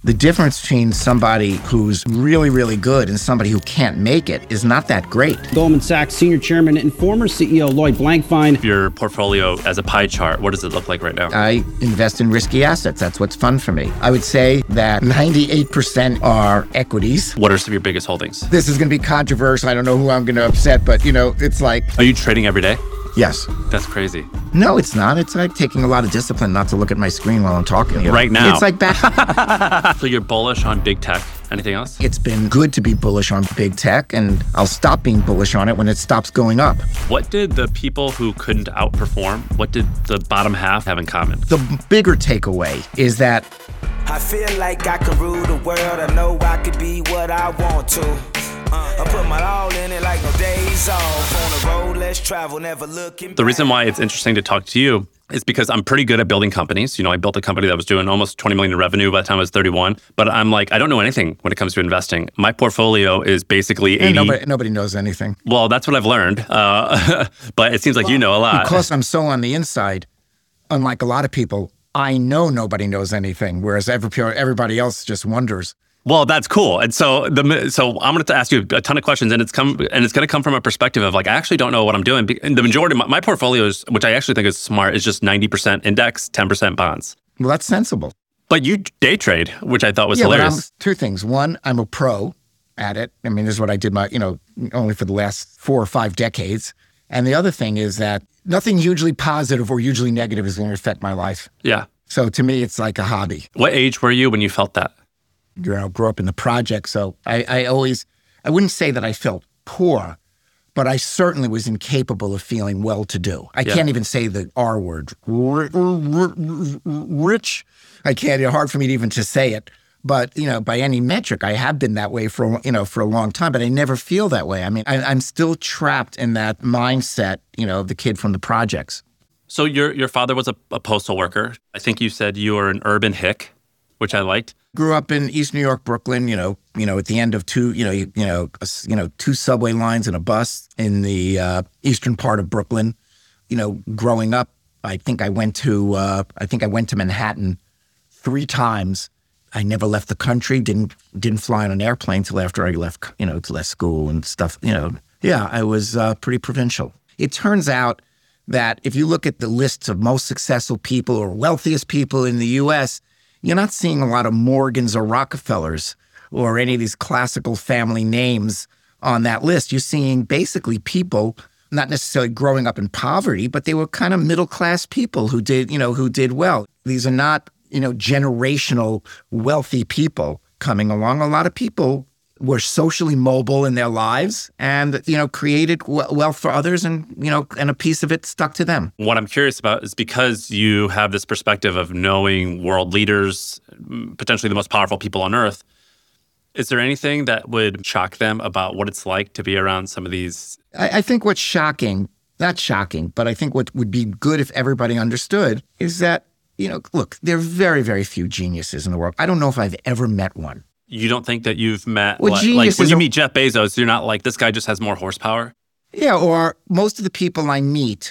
The difference between somebody who's really, really good and somebody who can't make it is not that great. Goldman Sachs senior chairman and former CEO Lloyd Blankfein. Your portfolio as a pie chart, what does it look like right now? I invest in risky assets. That's what's fun for me. I would say that 98% are equities. What are some of your biggest holdings? This is going to be controversial. I don't know who I'm going to upset, but, it's like... Are you trading every day? Yes. That's crazy. No, it's not. It's like taking a lot of discipline not to look at my screen while I'm talking here. Right now. It's like back. So you're bullish on big tech. Anything else? It's been good to be bullish on big tech, and I'll stop being bullish on it when it stops going up. What did the people who couldn't outperform, what did the bottom half have in common? The bigger takeaway is that I feel like I can rule the world. I know I could be what I want to. I put my all in it like no days off. On the road, let's travel, never looking back. The reason why it's interesting to talk to you is because I'm pretty good at building companies. I built a company that was doing almost 20 million in revenue by the time I was 31. But I'm like, I don't know anything when it comes to investing. My portfolio is basically 80. Nobody knows anything. Well, that's what I've learned. But it seems like you know a lot. Because I'm so on the inside, unlike a lot of people, I know nobody knows anything, whereas everybody else just wonders. Well, that's cool. And so I'm going to ask you a ton of questions, and it's going to come from a perspective of like, I actually don't know what I'm doing. And the majority of my portfolio is, which I actually think is smart, is just 90% index, 10% bonds. Well, that's sensible. But you day trade, which I thought was hilarious. Two things. One, I'm a pro at it. I mean, this is what I did only for the last 4 or 5 decades. And the other thing is that nothing hugely positive or hugely negative is going to affect my life. Yeah. So to me, it's like a hobby. What age were you when you felt that? Grew up in the project, so I wouldn't say that I felt poor, but I certainly was incapable of feeling well-to-do. I can't even say the R word, rich. I can't. It's hard for me to say it. But by any metric, I have been that way for a long time. But I never feel that way. I mean, I'm still trapped in that mindset, of the kid from the projects. So your father was a postal worker. I think you said you were an urban hick, which I liked. Grew up in East New York, Brooklyn, at the end of two subway lines and a bus in the eastern part of Brooklyn. Growing up, I think I went to Manhattan 3 times. I never left the country, didn't fly on an airplane till after I left, school and stuff, Yeah, I was pretty provincial. It turns out that if you look at the lists of most successful people or wealthiest people in the U.S., you're not seeing a lot of Morgans or Rockefellers or any of these classical family names on that list. You're seeing basically people not necessarily growing up in poverty, but they were kind of middle-class people who did well. These are not, generational wealthy people coming along. A lot of people were socially mobile in their lives and, created wealth for others and a piece of it stuck to them. What I'm curious about is because you have this perspective of knowing world leaders, potentially the most powerful people on earth, is there anything that would shock them about what it's like to be around some of these? I think what's shocking, not shocking, but I think what would be good if everybody understood is that, look, there are very, very few geniuses in the world. I don't know if I've ever met one. You don't think that you've met, well, like when you meet Jeff Bezos, you're not like, this guy just has more horsepower? Yeah, or most of the people I meet,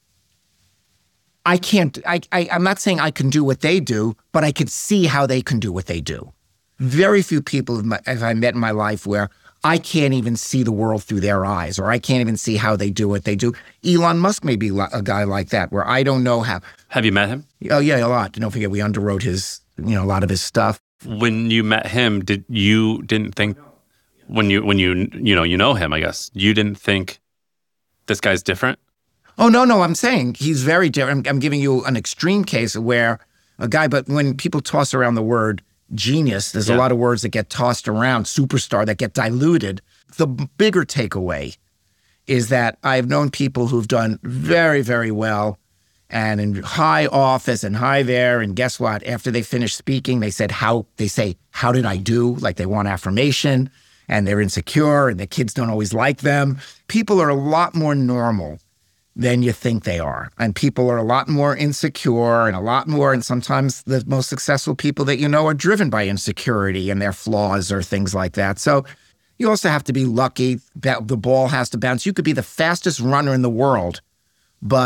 I'm not saying I can do what they do, but I could see how they can do what they do. Very few people have I met in my life where I can't even see the world through their eyes, or I can't even see how they do what they do. Elon Musk may be a guy like that, where I don't know how. Have you met him? Oh, yeah, a lot. Don't forget, we underwrote his, a lot of his stuff. When you met him, didn't think when you know him, I guess, you didn't think this guy's different? Oh, no, I'm saying he's very different. I'm giving you an extreme case where a guy, but when people toss around the word genius, there's a lot of words that get tossed around, superstar, that get diluted. The bigger takeaway is that I've known people who've done very, very well and in high office and high there, and guess what? After they finish speaking, they say, how did I do? Like they want affirmation, and they're insecure, and their kids don't always like them. People are a lot more normal than you think they are. And people are a lot more insecure and sometimes the most successful people that are driven by insecurity and their flaws or things like that. So you also have to be lucky that the ball has to bounce. You could be the fastest runner in the world, but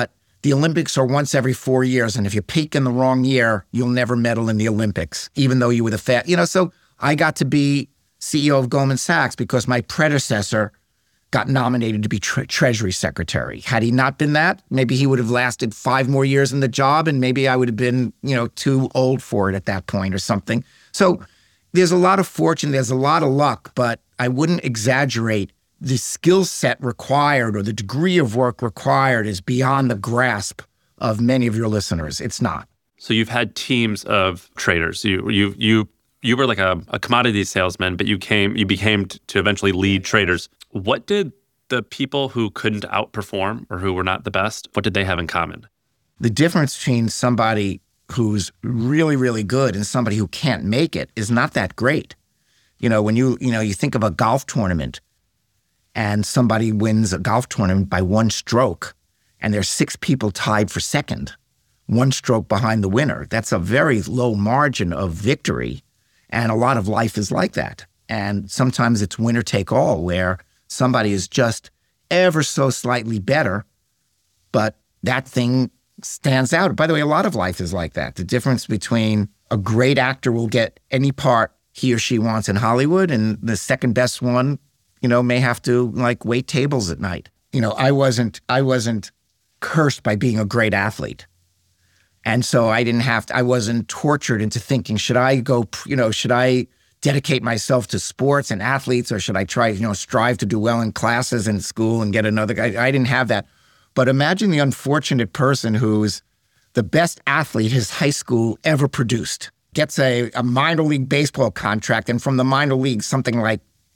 The Olympics are once every 4 years, and if you peak in the wrong year, you'll never medal in the Olympics, even though you were so I got to be CEO of Goldman Sachs because my predecessor got nominated to be Treasury Secretary. Had he not been that, maybe he would have lasted 5 more years in the job, and maybe I would have been, too old for it at that point or something. So there's a lot of fortune, there's a lot of luck, but I wouldn't exaggerate. The skill set required or the degree of work required is beyond the grasp of many of your listeners. It's not. So you've had teams of traders. You were like a commodity salesman, but you became to eventually lead traders. What did the people who couldn't outperform or who were not the best, what did they have in common? The difference between somebody who's really, really good and somebody who can't make it is not that great. When you think of a golf tournament, and somebody wins a golf tournament by 1 stroke, and there's 6 people tied for second, 1 stroke behind the winner. That's a very low margin of victory, and a lot of life is like that. And sometimes it's winner take all, where somebody is just ever so slightly better, but that thing stands out. By the way, a lot of life is like that. The difference between a great actor will get any part he or she wants in Hollywood, and the second best one may have to wait tables at night. I wasn't cursed by being a great athlete. And so I wasn't tortured into thinking, should I dedicate myself to sports and athletes, or should I try, strive to do well in classes and school and get another guy? I didn't have that. But imagine the unfortunate person who's the best athlete his high school ever produced, gets a minor league baseball contract, and from the minor league, something like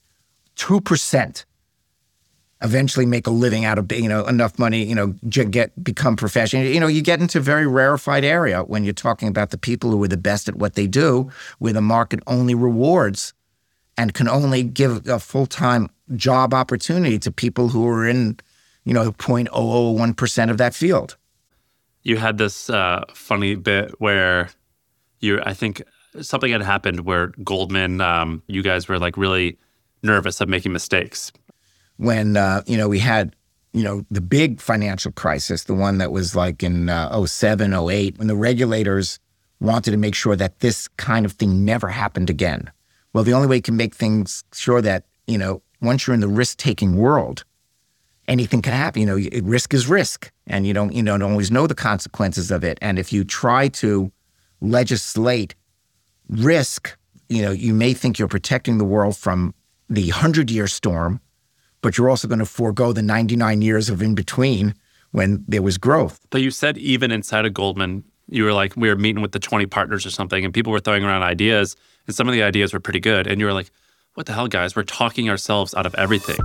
2% eventually make a living out of, enough money, become professional. You get into a very rarefied area when you're talking about the people who are the best at what they do, where the market only rewards and can only give a full-time job opportunity to people who are in, 0.001% of that field. You had this funny bit where I think something had happened where Goldman, you guys were really nervous of making mistakes. When, we had, the big financial crisis, the one that was in 07, 08, when the regulators wanted to make sure that this kind of thing never happened again. Well, the only way you can make things sure that, once you're in the risk-taking world, anything can happen. Risk is risk, and you don't always know the consequences of it. And if you try to legislate risk, you may think you're protecting the world from the 100-year storm, but you're also going to forego the 99 years of in between when there was growth. But you said even inside of Goldman, you were we were meeting with the 20 partners or something, and people were throwing around ideas, and some of the ideas were pretty good. And you were like, what the hell, guys? We're talking ourselves out of everything.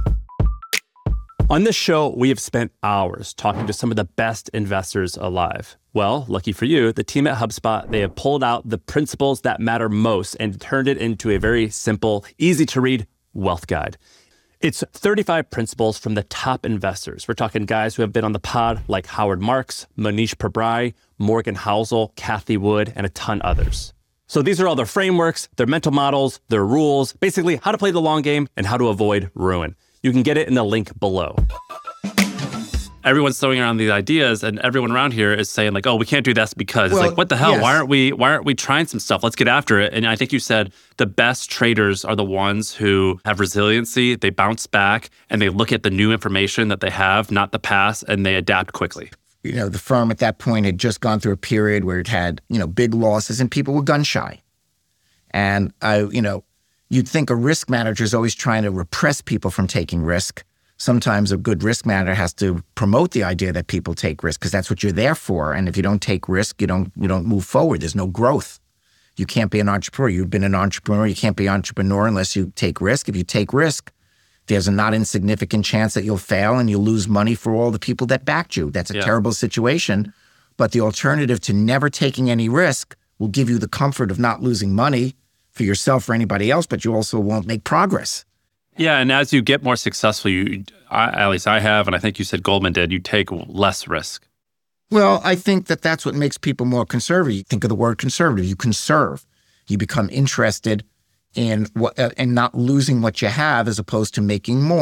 On this show, we have spent hours talking to some of the best investors alive. Well, lucky for you, the team at HubSpot, they have pulled out the principles that matter most and turned it into a very simple, easy-to-read wealth guide. It's 35 principles from the top investors. We're talking guys who have been on the pod like Howard Marks, Manish Pabrai, Morgan Housel, Cathie Wood, and a ton others. So these are all their frameworks, their mental models, their rules, basically how to play the long game and how to avoid ruin. You can get it in the link below. Everyone's throwing around these ideas, and everyone around here is saying oh, we can't do this because it's what the hell? Yes. Why aren't we trying some stuff? Let's get after it. And I think you said the best traders are the ones who have resiliency, they bounce back, and they look at the new information that they have, not the past, and they adapt quickly. The firm at that point had just gone through a period where it had, big losses and people were gun shy. And you'd think a risk manager is always trying to repress people from taking risk. Sometimes a good risk manager has to promote the idea that people take risk because that's what you're there for. And if you don't take risk, you don't move forward. There's no growth. You can't be an entrepreneur. You've been an entrepreneur. You can't be an entrepreneur unless you take risk. If you take risk, there's a not insignificant chance that you'll fail and you'll lose money for all the people that backed you. That's a terrible situation. But the alternative to never taking any risk will give you the comfort of not losing money for yourself or anybody else, but you also won't make progress. Yeah, and as you get more successful, at least I have, and I think you said Goldman did, you take less risk. Well, I think that's what makes people more conservative. You think of the word conservative. You conserve. You become interested in not losing what you have as opposed to making more.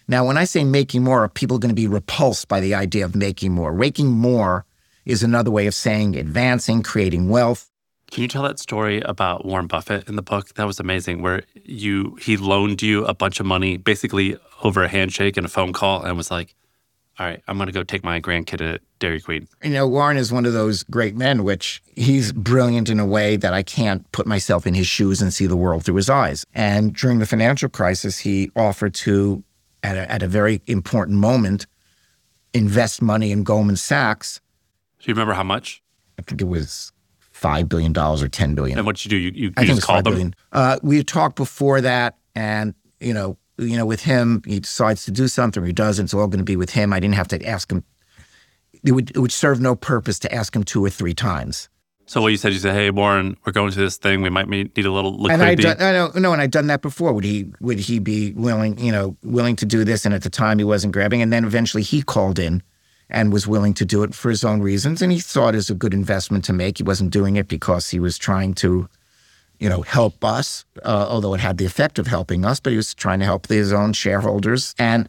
Now, when I say making more, are people going to be repulsed by the idea of making more? Making more is another way of saying advancing, creating wealth. Can you tell that story about Warren Buffett in the book? That was amazing, where he loaned you a bunch of money, basically over a handshake and a phone call, and was like, all right, I'm going to go take my grandkid to Dairy Queen. Warren is one of those great men, which he's brilliant in a way that I can't put myself in his shoes and see the world through his eyes. And during the financial crisis, he offered to, at a very important moment, invest money in Goldman Sachs. Do you remember how much? I think it was $5 billion or $10 billion. And what did you do? You I think just called them? We had talked before that, and, with him, he decides to do something or he doesn't. It's all going to be with him. I didn't have to ask him. It would serve no purpose to ask him 2 or 3 times. So what you said, hey, Warren, we're going to this thing. We might need a little liquidity. And I'd done that before. Would he be willing to do this? And at the time he wasn't grabbing. And then eventually he called in and was willing to do it for his own reasons. And he thought it was a good investment to make. He wasn't doing it because he was trying to help us, although it had the effect of helping us, but he was trying to help his own shareholders. And,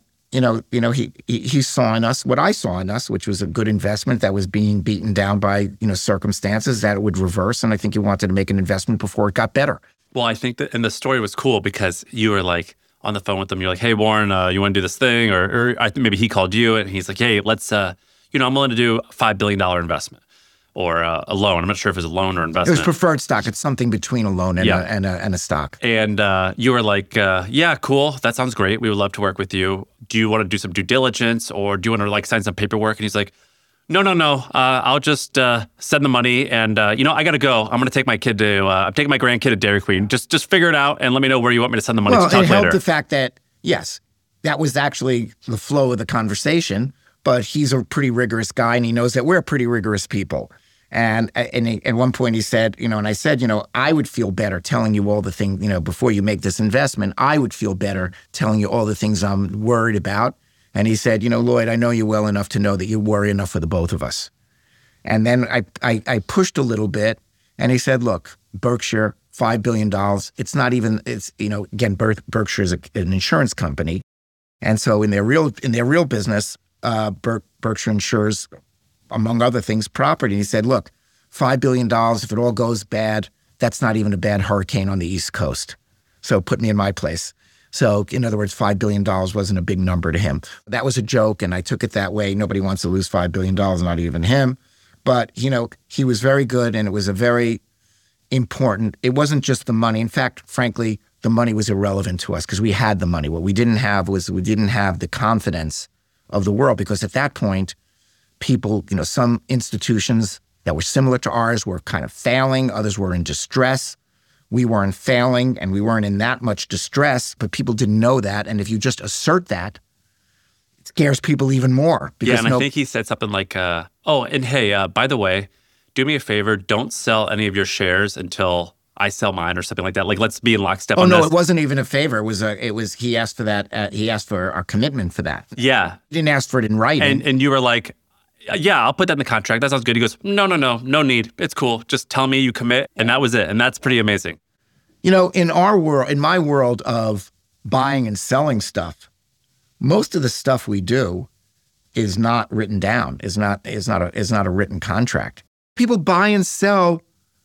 he saw in us what I saw in us, which was a good investment that was being beaten down by, circumstances that it would reverse. And I think he wanted to make an investment before it got better. Well, I think that, and the story was cool because you were like on the phone with him. You're like, hey, Warren, you want to do this thing? Or I think maybe he called you and he's like, hey, let's, I'm willing to do a $5 billion investment. Or a loan. I'm not sure if it was a loan or investment. It was preferred stock. It's something between a loan and, a stock. And you were like, yeah, cool. That sounds great. We would love to work with you. Do you want to do some due diligence or do you want to sign some paperwork? And he's like, no. I'll just send the money and, I got to go. I'm going to take my kid to, I'm taking my grandkid to Dairy Queen. Just figure it out and let me know where you want me to send the money to talk later. Well, it helped the fact that, yes, that was actually the flow of the conversation, but he's a pretty rigorous guy and he knows that we're pretty rigorous people. And at one point he said, and I said, I would feel better telling you all the things, before you make this investment, I would feel better telling you all the things I'm worried about. And he said, Lloyd, I know you well enough to know that you worry enough for the both of us. And then I pushed a little bit and he said, look, Berkshire, $5 billion. It's not even, again, Berkshire is an insurance company. And so in their real business, Berkshire insures, among other things, property. And he said, look, $5 billion, if it all goes bad, that's not even a bad hurricane on the East Coast. So put me in my place. So in other words, $5 billion wasn't a big number to him. That was a joke, and I took it that way. Nobody wants to lose $5 billion, not even him. But, he was very good, and it was a very important, it wasn't just the money. In fact, frankly, the money was irrelevant to us because we had the money. What we didn't have was we didn't have the confidence of the world because at that point, people, some institutions that were similar to ours were kind of failing. Others were in distress. We weren't failing and we weren't in that much distress, but people didn't know that. And if you just assert that, it scares people even more. Because I think he said something like, and hey, by the way, do me a favor, don't sell any of your shares until I sell mine or something like that. Like, let's be in lockstep on this. Oh, no, it wasn't even a favor. It was he asked for that. He asked for our commitment for that. Yeah. He didn't ask for it in writing. And you were like, yeah, I'll put that in the contract. That sounds good. He goes, no need. It's cool. Just tell me you commit. And that was it. And that's pretty amazing. In our world, in my world of buying and selling stuff, most of the stuff we do is not written down, is not a written contract. People buy and sell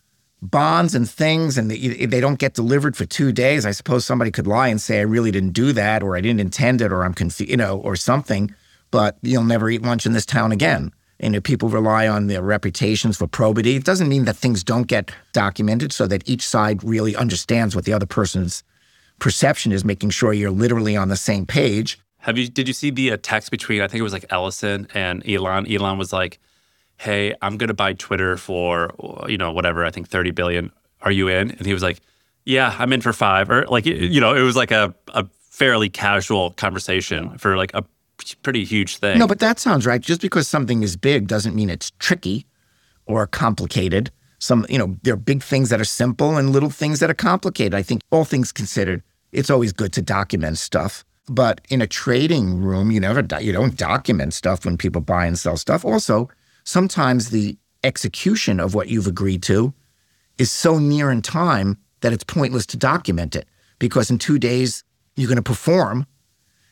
bonds and things, and they don't get delivered for 2 days. I suppose somebody could lie and say, I really didn't do that, or I didn't intend it, or I'm confused, or something, but you'll never eat lunch in this town again. And if people rely on their reputations for probity, it doesn't mean that things don't get documented so that each side really understands what the other person's perception is, making sure you're literally on the same page. Did you see the text between, I think it was like Ellison and Elon? Elon was like, hey, I'm going to buy Twitter for, whatever, I think 30 billion. Are you in? And he was like, yeah, I'm in for 5. Or like, it was like a fairly casual conversation for like a pretty huge thing. No, but that sounds right. Just because something is big doesn't mean it's tricky or complicated. There are big things that are simple and little things that are complicated. I think all things considered, it's always good to document stuff. But in a trading room, you don't document stuff when people buy and sell stuff. Also, sometimes the execution of what you've agreed to is so near in time that it's pointless to document it because in 2 days you're going to perform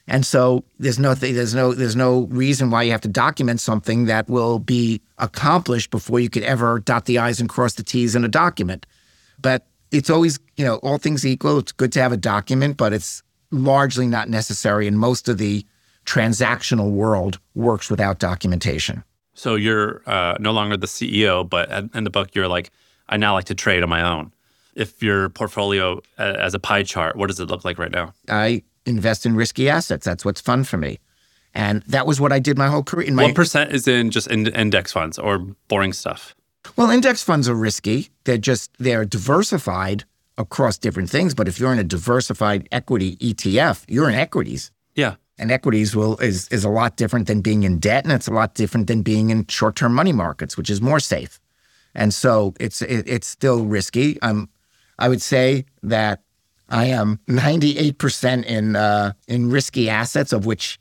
And so there's no reason why you have to document something that will be accomplished before you could ever dot the I's and cross the T's in a document. But it's always, all things equal, it's good to have a document, but it's largely not necessary. And most of the transactional world works without documentation. So you're no longer the CEO, but in the book, you're like, I now like to trade on my own. If your portfolio as a pie chart, what does it look like right now? I invest in risky assets. That's what's fun for me. And that was what I did my whole career. What percent is in just index funds or boring stuff? Well, index funds are risky. They're diversified across different things. But if you're in a diversified equity ETF, you're in equities. Yeah. And equities is a lot different than being in debt, and it's a lot different than being in short-term money markets, which is more safe. And so it's still risky. I would say that I am 98% in risky assets, of which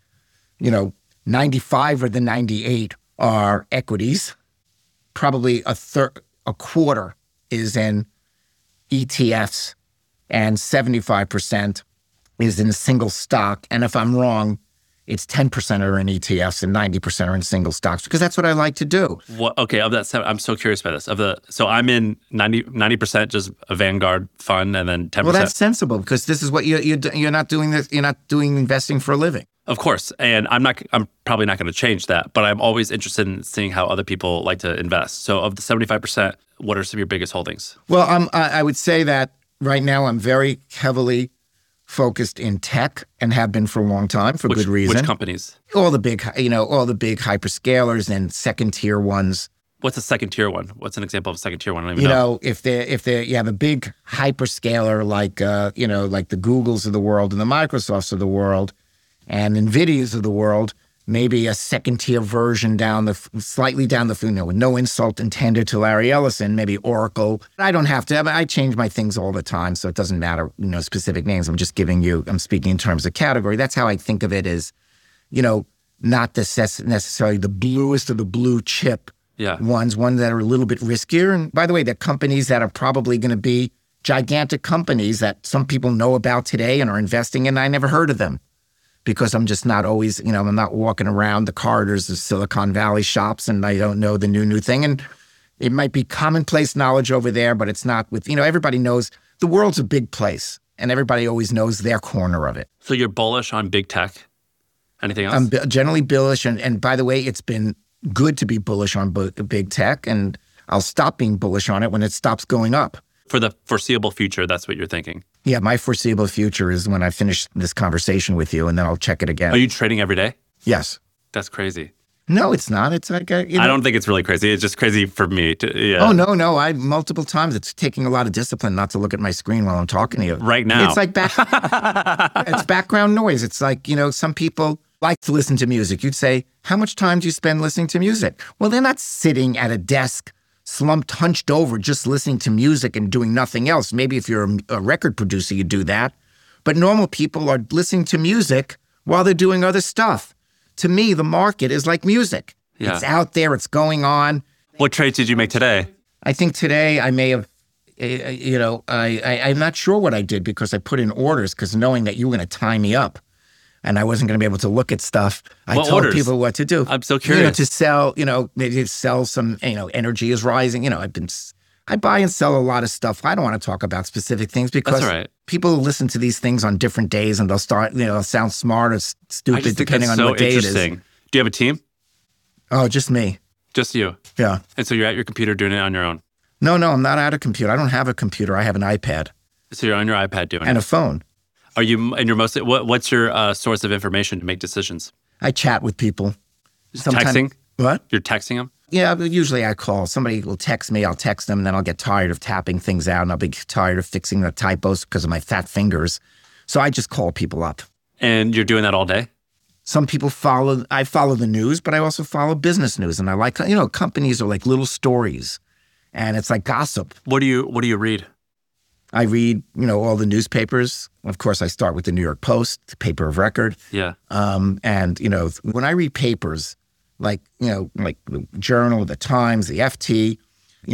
95 of the 98 are equities. Probably a quarter is in ETFs, and 75% is in single stock. And if I'm wrong, it's 10% are in ETFs and 90% are in single stocks, because that's what I like to do. Okay, of that, I'm so curious about this. So I'm in 90% just a Vanguard fund, and then 10%. Well, that's sensible, because this is what you're not doing this. You're not doing investing for a living. Of course, and I'm probably not going to change that, but I'm always interested in seeing how other people like to invest. So of the 75%, what are some of your biggest holdings? Well, I would say that right now I'm very heavily focused in tech, and have been for a long time for good reason. Which companies? All the big hyperscalers and second tier ones. What's a second tier one? What's an example of a second tier one? I don't even know. If you have a big hyperscaler like like the Googles of the world and the Microsofts of the world and NVIDIAs of the world, maybe a second tier version slightly down the food, with no insult intended to Larry Ellison, maybe Oracle. I don't have to. I change my things all the time, so it doesn't matter, specific names. I'm speaking in terms of category. That's how I think of it, as, not necessarily the bluest of the blue chip ones that are a little bit riskier. And by the way, they're companies that are probably going to be gigantic companies that some people know about today and are investing in. I never heard of them, because I'm just not always, I'm not walking around the corridors of Silicon Valley shops, and I don't know the new thing. And it might be commonplace knowledge over there, but it's not with, everybody knows the world's a big place, and everybody always knows their corner of it. So you're bullish on big tech? Anything else? I'm generally bullish. And by the way, it's been good to be bullish on big tech, and I'll stop being bullish on it when it stops going up. For the foreseeable future, that's what you're thinking? Yeah, my foreseeable future is when I finish this conversation with you, and then I'll check it again. Are you trading every day? Yes. That's crazy. No, it's not. It's like I don't think it's really crazy. It's just crazy for me. Oh, no. I multiple times. It's taking a lot of discipline not to look at my screen while I'm talking to you. Right now. It's like it's background noise. It's like, some people like to listen to music. You'd say, how much time do you spend listening to music? Well, they're not sitting at a desk slumped, hunched over, just listening to music and doing nothing else. Maybe if you're a record producer, you do that. But normal people are listening to music while they're doing other stuff. To me, the market is like music. Yeah. It's out there. It's going on. What trades did you make today? I think today I may have, I'm not sure what I did, because I put in orders, because knowing that you were going to tie me up and I wasn't going to be able to look at stuff. I told people what to do. I'm so curious. To sell, maybe sell some, energy is rising. I buy and sell a lot of stuff. I don't want to talk about specific things, because people listen to these things on different days, and they'll start, sound smart or stupid depending on what day it is. Do you have a team? Oh, just me. Just you? Yeah. And so you're at your computer doing it on your own? No, I'm not at a computer. I don't have a computer. I have an iPad. So you're on your iPad doing it? And a phone. Are you, and you're mostly, what's your source of information to make decisions? I chat with people. Texting? What? You're texting them? Yeah, usually I call. Somebody will text me, I'll text them, and then I'll get tired of tapping things out, and I'll be tired of fixing the typos because of my fat fingers. So I just call people up. And you're doing that all day? Some people I follow the news, but I also follow business news. And I like, companies are like little stories, and it's like gossip. What do you read? I read, all the newspapers. Of course, I start with the New York Post, the paper of record. Yeah. And, when I read papers, like the Journal, the Times, the FT,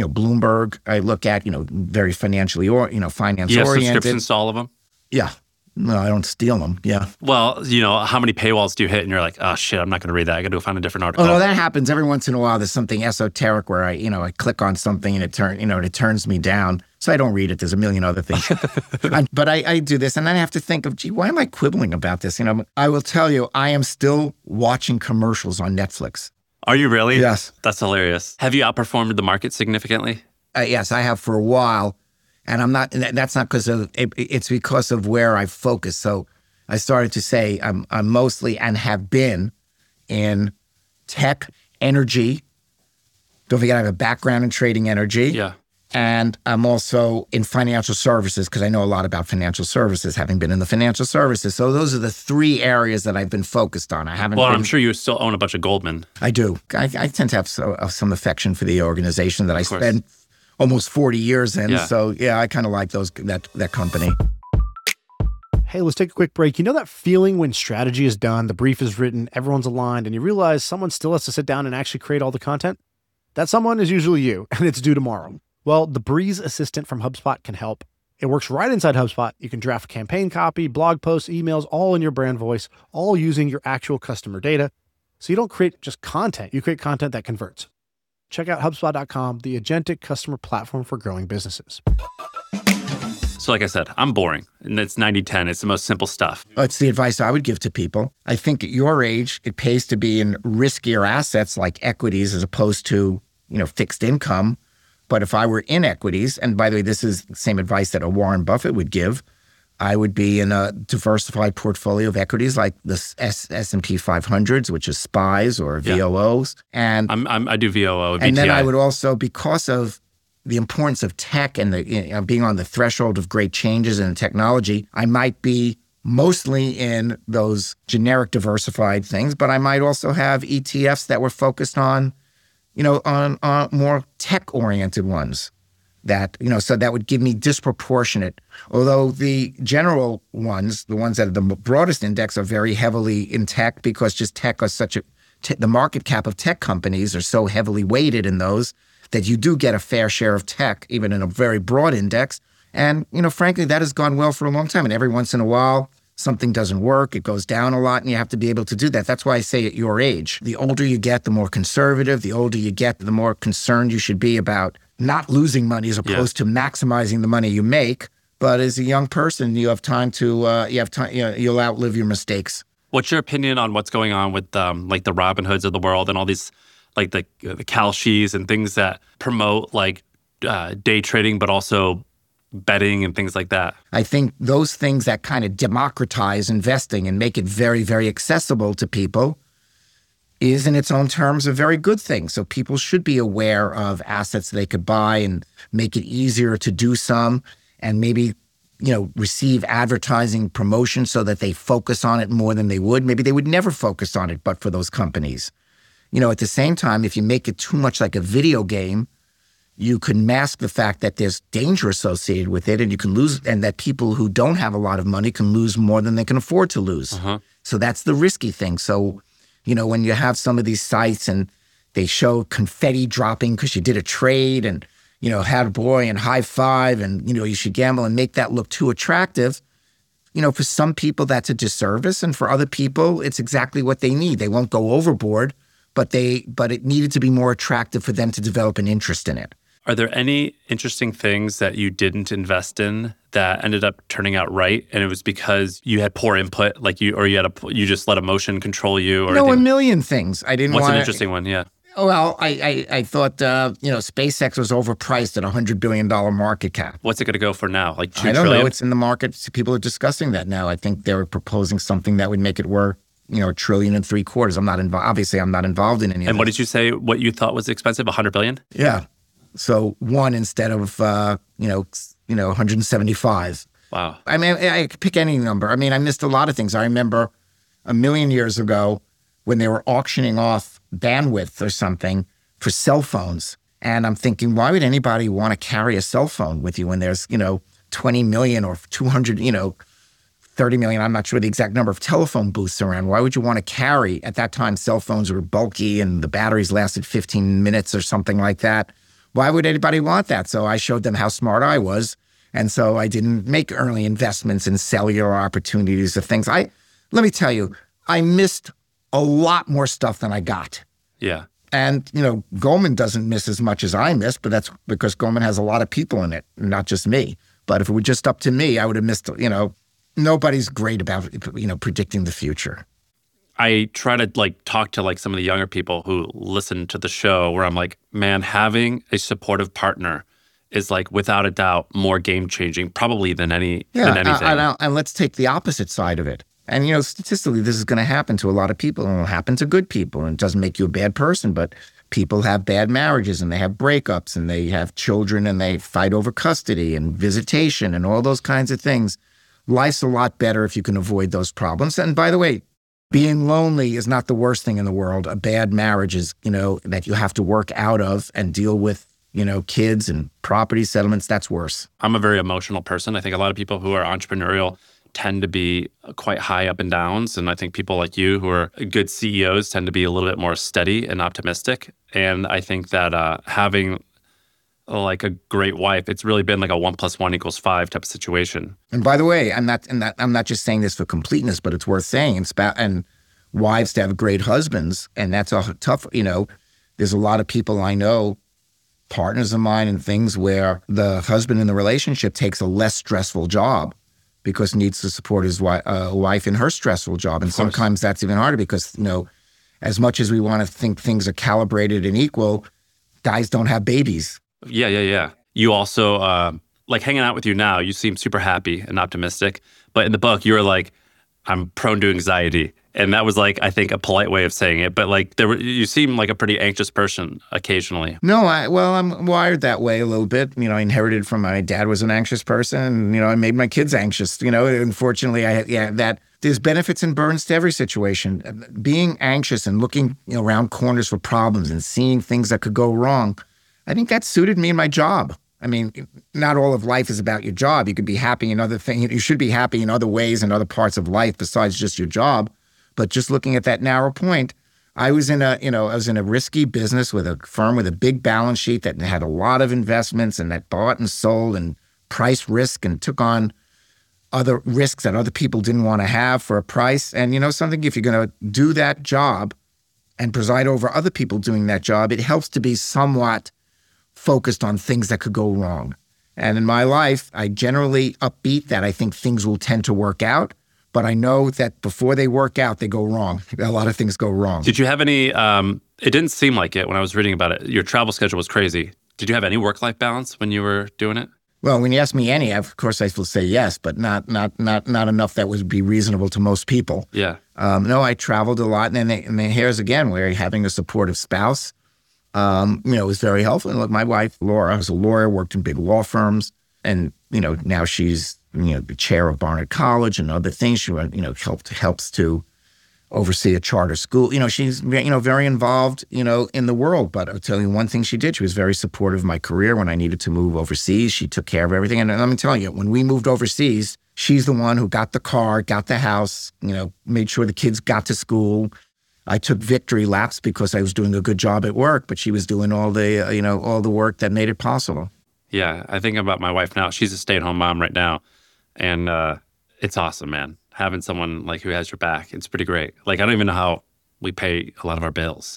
Bloomberg, I look at, very financially finance oriented. You have subscriptions to all of them? Yeah. No, I don't steal them. Yeah. Well, how many paywalls do you hit and you're like, oh shit, I'm not going to read that. I got to go find a different article. Oh no, that happens every once in a while. There's something esoteric where I click on something and it turns me down. So I don't read it. There's a million other things. But I do this and then I have to think of, gee, why am I quibbling about this? I will tell you, I am still watching commercials on Netflix. Are you really? Yes. That's hilarious. Have you outperformed the market significantly? Yes, I have for a while. And that's not because of, it's because of where I focus. So I started to say I'm mostly and have been in tech, energy. Don't forget I have a background in trading energy. Yeah. And I'm also in financial services because I know a lot about financial services, having been in the financial services. So those are the three areas that I've been focused on. I'm sure you still own a bunch of Goldman. I do. I tend to have some affection for the organization that I spent almost 40 years in. Yeah. So yeah, I kind of like that company. Hey, let's take a quick break. You know that feeling when strategy is done, the brief is written, everyone's aligned, and you realize someone still has to sit down and actually create all the content? That someone is usually you, and it's due tomorrow. Well, the Breeze Assistant from HubSpot can help. It works right inside HubSpot. You can draft campaign copy, blog posts, emails, all in your brand voice, all using your actual customer data. So you don't create just content, you create content that converts. Check out HubSpot.com, the agentic customer platform for growing businesses. So like I said, I'm boring. And it's 90-10. It's the most simple stuff. It's the advice I would give to people. I think at your age, it pays to be in riskier assets like equities as opposed to, fixed income. But if I were in equities, and by the way, this is the same advice that a Warren Buffett would give, I would be in a diversified portfolio of equities like the S&P 500s, which is SPYs or VOOs. And I do VOO, VTI. And then I would also, because of the importance of tech and being on the threshold of great changes in technology, I might be mostly in those generic diversified things, but I might also have ETFs that were focused on more tech-oriented ones that, so that would give me disproportionate. Although the general ones, the ones that are the broadest index, are very heavily in tech because just tech are the market cap of tech companies are so heavily weighted in those that you do get a fair share of tech, even in a very broad index. And, frankly, that has gone well for a long time. And every once in a while, something doesn't work, it goes down a lot, and you have to be able to do that. That's why I say at your age, the older you get, the more conservative, the older you get, the more concerned you should be about not losing money as opposed to maximizing the money you make. But as a young person, you have time to, you'll outlive your mistakes. What's your opinion on what's going on with like the Robin Hoods of the world and all these, like the Kalshis and things that promote day trading, but also betting and things like that? I think those things that kind of democratize investing and make it very, very accessible to people is in its own terms a very good thing. So people should be aware of assets they could buy and make it easier to do some and maybe, receive advertising promotion so that they focus on it more than they would. Maybe they would never focus on it but for those companies. At the same time, if you make it too much like a video game, you can mask the fact that there's danger associated with it and you can lose, and that people who don't have a lot of money can lose more than they can afford to lose. So that's the risky thing. So, when you have some of these sites and they show confetti dropping because you did a trade and, had a boy and high five and, you should gamble and make that look too attractive. For some people that's a disservice, and for other people, it's exactly what they need. They won't go overboard, but it needed to be more attractive for them to develop an interest in it. Are there any interesting things that you didn't invest in that ended up turning out right, and it was because you had poor input, you just let emotion control you? Or a million things. I didn't. What's an interesting one? Yeah. Well, I thought SpaceX was overpriced at $100 billion market cap. What's it going to go for now? Like $2 trillion? I don't know. It's in the market. People are discussing that now. I think they were proposing something that would make it worth $1.75 trillion. I'm not involved. Obviously, I'm not involved in any of And what did you say? What you thought was expensive? $100 billion? Yeah. So one instead of 175. Wow. I mean, I could pick any number. I mean, I missed a lot of things. I remember a million years ago when they were auctioning off bandwidth or something for cell phones. And I'm thinking, why would anybody want to carry a cell phone with you when there's, 20 million or 200, 30 million, I'm not sure the exact number of telephone booths around. Why would you want to carry? At that time, cell phones were bulky and the batteries lasted 15 minutes or something like that. Why would anybody want that? So I showed them how smart I was. And so I didn't make early investments in cellular opportunities or things. Let me tell you, I missed a lot more stuff than I got. Yeah. And, Goldman doesn't miss as much as I miss, but that's because Goldman has a lot of people in it, not just me. But if it were just up to me, I would have missed, nobody's great about, predicting the future. I try to talk to some of the younger people who listen to the show where I'm like, man, having a supportive partner is without a doubt more game changing probably than anything. And let's take the opposite side of it. And, statistically, this is going to happen to a lot of people, and it'll happen to good people. And it doesn't make you a bad person, but people have bad marriages, and they have breakups, and they have children, and they fight over custody and visitation and all those kinds of things. Life's a lot better if you can avoid those problems. And by the way, being lonely is not the worst thing in the world. A bad marriage is, that you have to work out of and deal with, kids and property settlements. That's worse. I'm a very emotional person. I think a lot of people who are entrepreneurial tend to be quite high up and downs. And I think people like you who are good CEOs tend to be a little bit more steady and optimistic. And I think that having a great wife, it's really been a 1 + 1 = 5 type of situation. And by the way, I'm not just saying this for completeness, but it's worth saying. And wives to have great husbands, and that's a tough. There's a lot of people I know, partners of mine, and things where the husband in the relationship takes a less stressful job because he needs to support his wife in her stressful job, and sometimes that's even harder because as much as we want to think things are calibrated and equal, guys don't have babies. Yeah. You also, hanging out with you now, you seem super happy and optimistic. But in the book, you were like, I'm prone to anxiety. And that was I think a polite way of saying it. But you seem like a pretty anxious person occasionally. No, I'm wired that way a little bit. I inherited from my dad was an anxious person. And, I made my kids anxious. Unfortunately, that there's benefits and burdens to every situation. Being anxious and looking around corners for problems and seeing things that could go wrong, I think that suited me in my job. I mean, not all of life is about your job. You could be happy in other things. You should be happy in other ways and other parts of life besides just your job. But just looking at that narrow point, I was in a risky business with a firm with a big balance sheet that had a lot of investments and that bought and sold and priced risk and took on other risks that other people didn't want to have for a price. And something, if you're going to do that job and preside over other people doing that job, it helps to be somewhat focused on things that could go wrong. And in my life, I generally upbeat that I think things will tend to work out. But I know that before they work out, they go wrong. A lot of things go wrong. Did you have any, it didn't seem like it when I was reading about it. Your travel schedule was crazy. Did you have any work-life balance when you were doing it? Well, when you ask me any, of course I will say yes, but not enough that would be reasonable to most people. Yeah. No, I traveled a lot. And then here's again where having a supportive spouse, was very helpful. And look, my wife, Laura, was a lawyer, worked in big law firms. And, now she's the chair of Barnard College and other things. She, helps to oversee a charter school. She's, very involved, in the world. But I'll tell you one thing she did. She was very supportive of my career when I needed to move overseas. She took care of everything. And let me tell you, when we moved overseas, she's the one who got the car, got the house, made sure the kids got to school. I took victory laps because I was doing a good job at work, but she was doing all the work that made it possible. Yeah, I think about my wife now. She's a stay-at-home mom right now. And it's awesome, man. Having someone who has your back, it's pretty great. I don't even know how we pay a lot of our bills.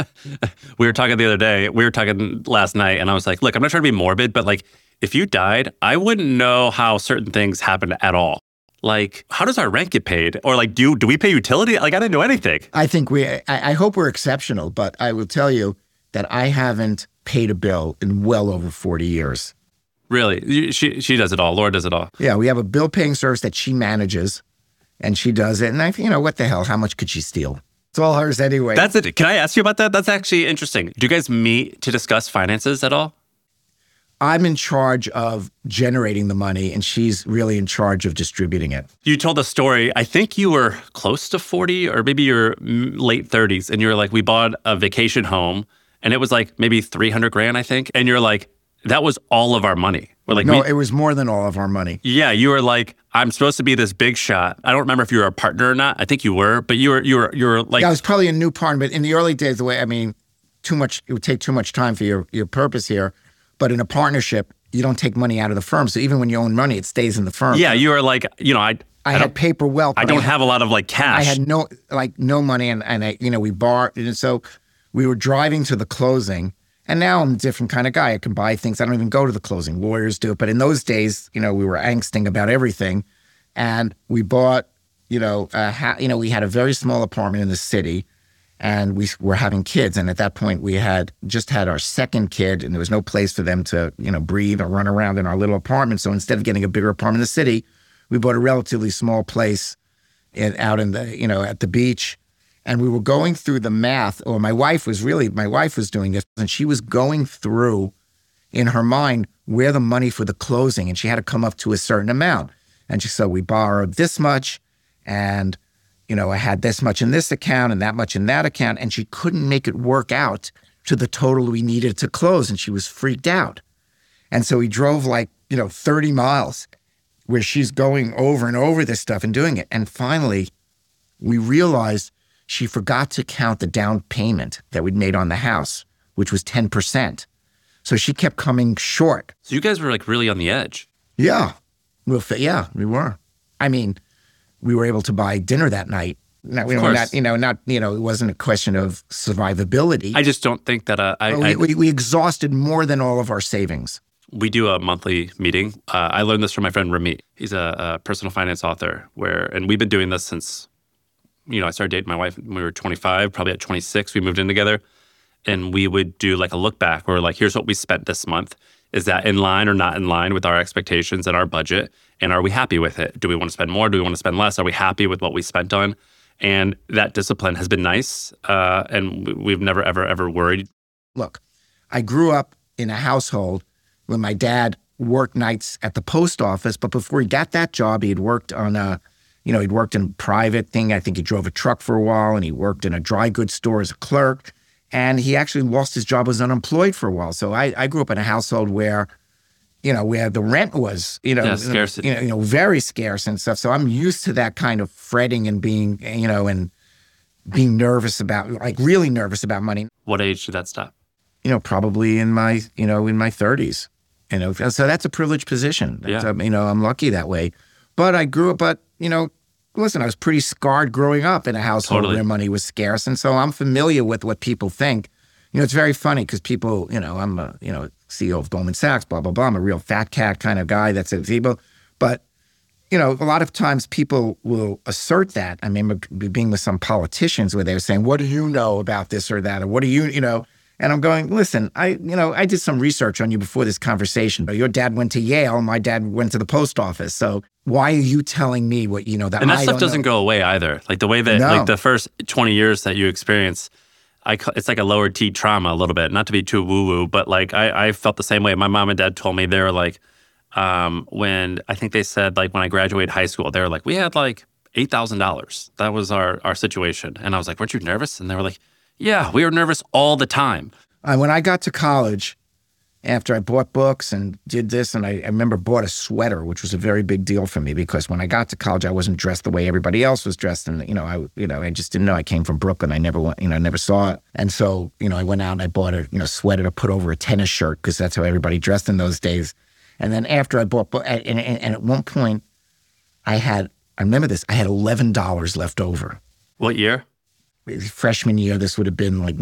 We were talking last night, and I was like, look, I'm not trying to be morbid, but if you died, I wouldn't know how certain things happened at all. How does our rent get paid? Or do we pay utility? I didn't know anything. I think I hope we're exceptional, but I will tell you that I haven't paid a bill in well over 40 years. Really? She does it all. Laura does it all. Yeah, we have a bill-paying service that she manages, and she does it. And what the hell? How much could she steal? It's all hers anyway. That's it. Can I ask you about that? That's actually interesting. Do you guys meet to discuss finances at all? I'm in charge of generating the money, and she's really in charge of distributing it. You told a story. I think you were close to 40 or maybe your late 30s, and you were like, we bought a vacation home, and it was maybe $300,000, I think. And you're like, that was all of our money. It was more than all of our money. Yeah, you were like, I'm supposed to be this big shot. I don't remember if you were a partner or not. I think you were, but you were like. Yeah, I was probably a new partner, but in the early days, it would take too much time for your purpose here. But in a partnership, you don't take money out of the firm. So even when you own money, it stays in the firm. Yeah, you are like, I had paper wealth. I don't have a lot of like cash. I had no money, and I, we borrowed. And so we were driving to the closing, and now I'm a different kind of guy. I can buy things. I don't even go to the closing. Lawyers do it. But in those days, we were angsting about everything. And we bought, we had a very small apartment in the city, and we were having kids. And at that point, we had just had our second kid, and there was no place for them to, breathe or run around in our little apartment. So instead of getting a bigger apartment in the city, we bought a relatively small place out in the, at the beach. And we were going through the math, or my wife was doing this, and she was going through in her mind where the money for the closing, and she had to come up to a certain amount. And she said, we borrowed this much, and, I had this much in this account and that much in that account, and she couldn't make it work out to the total we needed to close, and she was freaked out. And so we drove 30 miles where she's going over and over this stuff and doing it. And finally, we realized she forgot to count the down payment that we'd made on the house, which was 10%. So she kept coming short. So you guys were like really on the edge. Yeah. We were. I mean, we were able to buy dinner that night. It wasn't a question of survivability. I just don't think that we exhausted more than all of our savings. We do a monthly meeting. I learned this from my friend Ramit. He's a personal finance author and we've been doing this since, I started dating my wife when we were 25, probably at 26, we moved in together. And we would do like a look back where like, here's what we spent this month. Is that in line or not in line with our expectations and our budget? And are we happy with it? Do we want to spend more? Do we want to spend less? Are we happy with what we spent on? And that discipline has been nice. And we've never, ever worried. Look, I grew up in a household when my dad worked nights at the post office, but before he got that job, he had worked on he'd worked in a private thing. I think he drove a truck for a while, and he worked in a dry goods store as a clerk. And he actually lost his job as unemployed for a while. So I grew up in a household where, where the rent was, scarcity. Very scarce and stuff. So I'm used to that kind of fretting and being, and being nervous about, really nervous about money. What age did that stop? Probably in my 30s. So that's a privileged position. Yeah. I'm lucky that way. But I grew up, listen, I was pretty scarred growing up in a household where money was scarce. And so I'm familiar with what people think. It's very funny because people, I'm a, CEO of Goldman Sachs, blah, blah, blah. I'm a real fat cat kind of guy that's a people. But, a lot of times people will assert that. I remember being with some politicians where they were saying, what do you know about this or that? Or what do you, And I'm going, listen, I did some research on you before this conversation. Your dad went to Yale. My dad went to the post office. So why are you telling me what, that And that stuff doesn't go away either. Like the way that, No. like the first 20 years that you experience, it's like a lower T trauma a little bit. Not to be too woo-woo, but like I felt the same way. My mom and dad told me they were like, when I think they said like when I graduated high school, they were like, we had like $8,000. That was our situation. And I was like, weren't you nervous? And they were like, yeah, we were nervous all the time. When I got to college, after I bought books and did this, and I remember bought a sweater, which was a very big deal for me because when I got to college, I wasn't dressed the way everybody else was dressed, and I just didn't know. I came from Brooklyn. I never went, never saw it, and so I went out and I bought a sweater to put over a tennis shirt because that's how everybody dressed in those days. And then after I bought, and at one point, I remember this. I had $11 left over. What year? Freshman year, this would have been like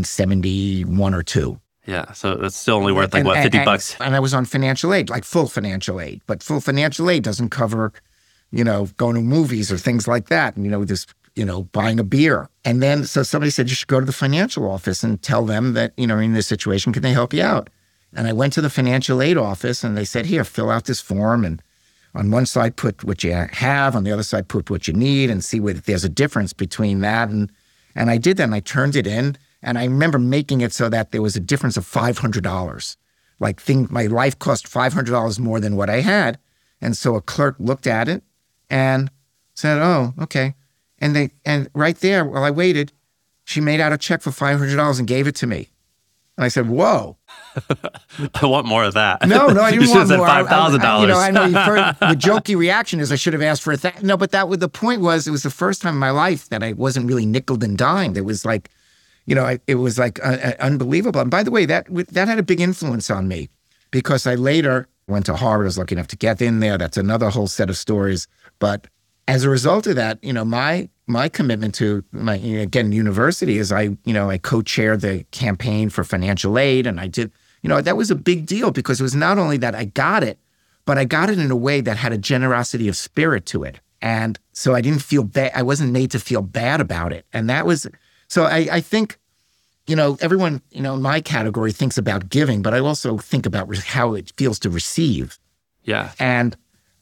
1971 or 2. Yeah, so that's still only worth like, $50? And I was on financial aid, like full financial aid. But full financial aid doesn't cover, going to movies or things like that. And, just, buying a beer. And then, so somebody said, you should go to the financial office and tell them that, in this situation, can they help you out? And I went to the financial aid office and they said, here, fill out this form. And on one side, put what you have. On the other side, put what you need and see if there's a difference between that. And I did that, and I turned it in, and I remember making it so that there was a difference of $500. My life cost $500 more than what I had, and so a clerk looked at it and said, "Oh, okay." And right there, while I waited, she made out a check for $500 and gave it to me. And I said, "Whoa." I want more of that. No, I didn't want more. $5,000. I know you've heard the jokey reaction is I should have asked for $1,000. No, but the point was, it was the first time in my life that I wasn't really nickeled and dimed. It was like, it was like unbelievable. And by the way, that had a big influence on me because I later went to Harvard. I was lucky enough to get in there. That's another whole set of stories. But as a result of that, my commitment to my, again, university is I co-chaired the campaign for financial aid. And I did, that was a big deal because it was not only that I got it, but I got it in a way that had a generosity of spirit to it. And so I didn't feel bad. I wasn't made to feel bad about it. And that was, so I think, everyone, in my category thinks about giving, but I also think about how it feels to receive. Yeah. And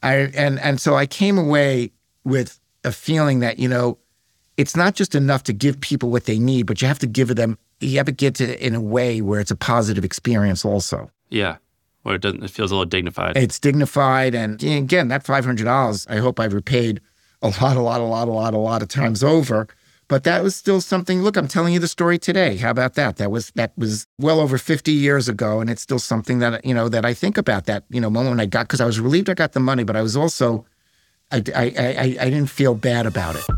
so I came away with a feeling that, it's not just enough to give people what they need, but you have to give it in a way where it's a positive experience also. Yeah. Where it feels a little dignified. It's dignified. And again, that $500, I hope I've repaid a lot of times over. But that was still something, look, I'm telling you the story today. How about that? That was well over 50 years ago. And it's still something that, that I think about that, moment when I got, because I was relieved I got the money, but I was also, I didn't feel bad about it.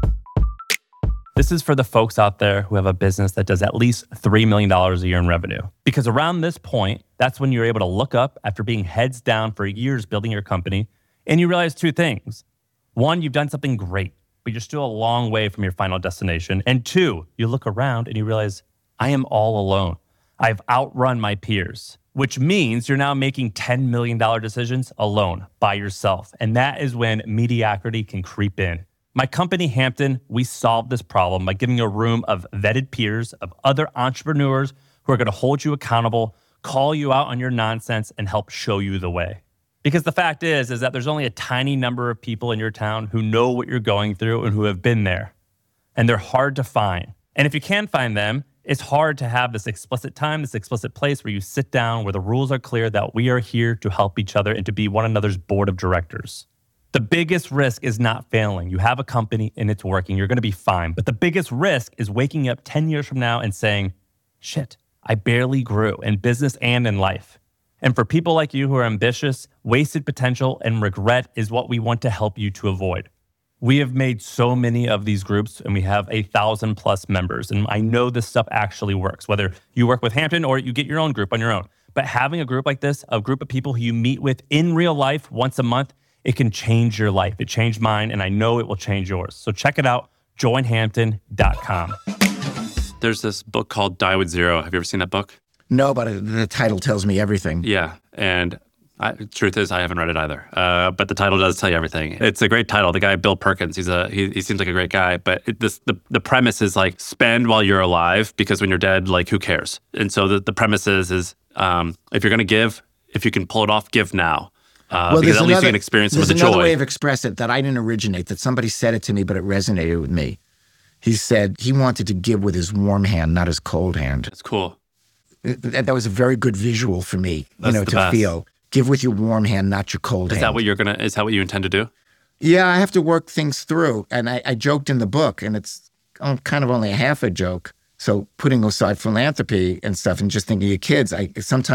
This is for the folks out there who have a business that does at least $3 million a year in revenue. Because around this point, that's when you're able to look up after being heads down for years building your company, and you realize two things. One, you've done something great, but you're still a long way from your final destination. And two, you look around and you realize, I am all alone. I've outrun my peers, which means you're now making $10 million decisions alone by yourself. And that is when mediocrity can creep in. My company, Hampton, we solved this problem by giving a room of vetted peers, of other entrepreneurs who are going to hold you accountable, call you out on your nonsense, and help show you the way. Because the fact is that there's only a tiny number of people in your town who know what you're going through and who have been there. And they're hard to find. And if you can find them, it's hard to have this explicit time, this explicit place where you sit down, where the rules are clear that we are here to help each other and to be one another's board of directors. The biggest risk is not failing. You have a company and it's working. You're going to be fine. But the biggest risk is waking up 10 years from now and saying, shit, I barely grew in business and in life. And for people like you who are ambitious, wasted potential and regret is what we want to help you to avoid. We have made so many of these groups and we have 1,000+ members. And I know this stuff actually works, whether you work with Hampton or you get your own group on your own. But having a group like this, a group of people who you meet with in real life once a month, it can change your life. It changed mine, and I know it will change yours. So check it out, joinhampton.com. There's this book called Die with Zero. Have you ever seen that book? No, but the title tells me everything. Yeah, and truth is, I haven't read it either. But the title does tell you everything. It's a great title. The guy, Bill Perkins, he seems like a great guy. But the premise is like, spend while you're alive, because when you're dead, like, who cares? And so the premise is if you're going to give, if you can pull it off, give now. Because at least you can experience it with the joy. There's another way of expressing it that I didn't originate, that somebody said it to me, but it resonated with me. He said he wanted to give with his warm hand, not his cold hand. That's cool. That was a very good visual for me, to best. feel. Give with your warm hand, not your cold hand. Is that what you intend to do? Yeah, I have to work things through. And I joked in the book, and it's kind of only a half a joke. So putting aside philanthropy and stuff and just thinking of kids, I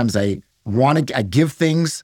give things.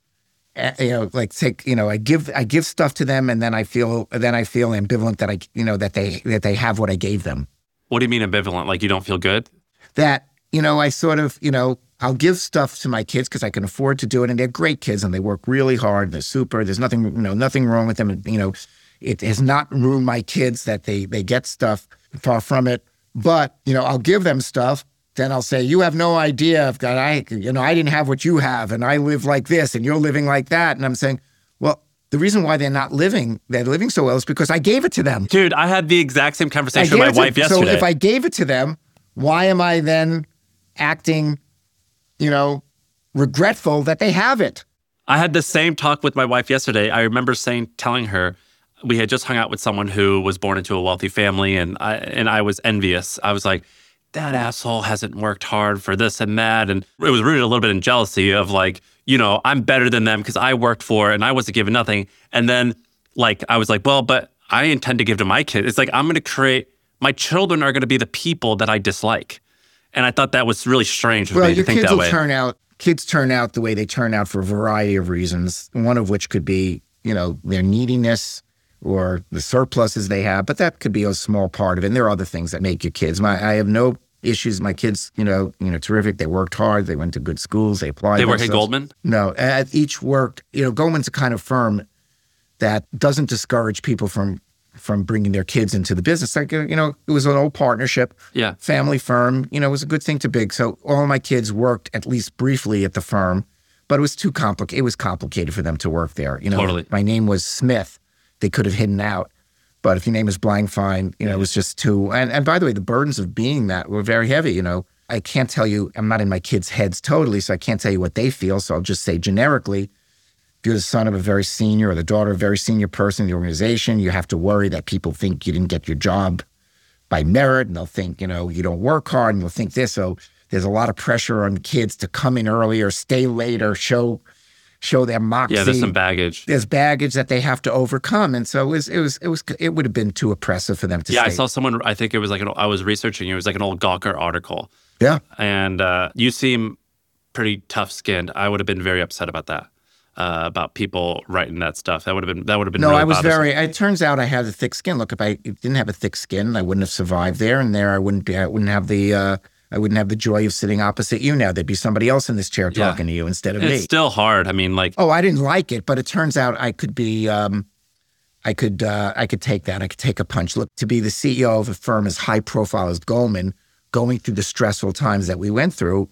I give stuff to them, and then I feel ambivalent that they have what I gave them. What do you mean ambivalent? Like you don't feel good? That, I sort of, I'll give stuff to my kids because I can afford to do it, and they're great kids and they work really hard. They're super. There's nothing wrong with them. It has not ruined my kids that they get stuff, far from it. But, I'll give them stuff. Then I'll say, you have no idea if I didn't have what you have, and I live like this, and you're living like that. And I'm saying, well, the reason why they're living so well is because I gave it to them. Dude, I had the exact same conversation with my wife yesterday. So if I gave it to them, why am I then acting, regretful that they have it? I had the same talk with my wife yesterday. I remember telling her, we had just hung out with someone who was born into a wealthy family, and I was envious. I was like, that asshole hasn't worked hard for this and that. And it was rooted a little bit in jealousy of like, I'm better than them because I worked for it and I wasn't given nothing. And then I was like, well, but I intend to give to my kids. It's like, my children are going to be the people that I dislike. And I thought that was really strange for me to think that way. Kids turn out the way they turn out for a variety of reasons. One of which could be, their neediness or the surpluses they have, but that could be a small part of it. And there are other things that make your kids. I have no issues. My kids, terrific. They worked hard. They went to good schools. They applied. They work at themselves. Goldman? No, each worked. Goldman's a kind of firm that doesn't discourage people from bringing their kids into the business. Like, it was an old partnership, Yeah. family firm. It was a good thing to big. So all of my kids worked at least briefly at the firm, but it was too complicated. It was complicated for them to work there. Totally. My name was Smith. They could have hidden out. But if your name is Blankfein, it was just too. And by the way, the burdens of being that were very heavy. I can't tell you. I'm not in my kids' heads totally, so I can't tell you what they feel. So I'll just say generically. If you're the son of a very senior or the daughter of a very senior person in the organization, you have to worry that people think you didn't get your job by merit, and they'll think, you don't work hard, and they'll think this. So there's a lot of pressure on kids to come in earlier, stay later, show their moxie. Yeah, there's some baggage. There's baggage that they have to overcome, and so it would have been too oppressive for them to. Yeah, stay. I saw someone. I think it was I was researching. It was like an old Gawker article. Yeah, and you seem pretty tough-skinned. I would have been very upset about that. About people writing that stuff. That would have been No, really I was bothersome. it turns out I had a thick skin. Look, if I didn't have a thick skin, I wouldn't have survived there. And there I wouldn't have the joy of sitting opposite you now. There'd be somebody else in this chair Yeah. talking to you instead of And me. it's still hard. I mean, Oh, I didn't like it, but it turns out I could be I could take that. I could take a punch. Look, to be the CEO of a firm as high profile as Goldman, going through the stressful times that we went through,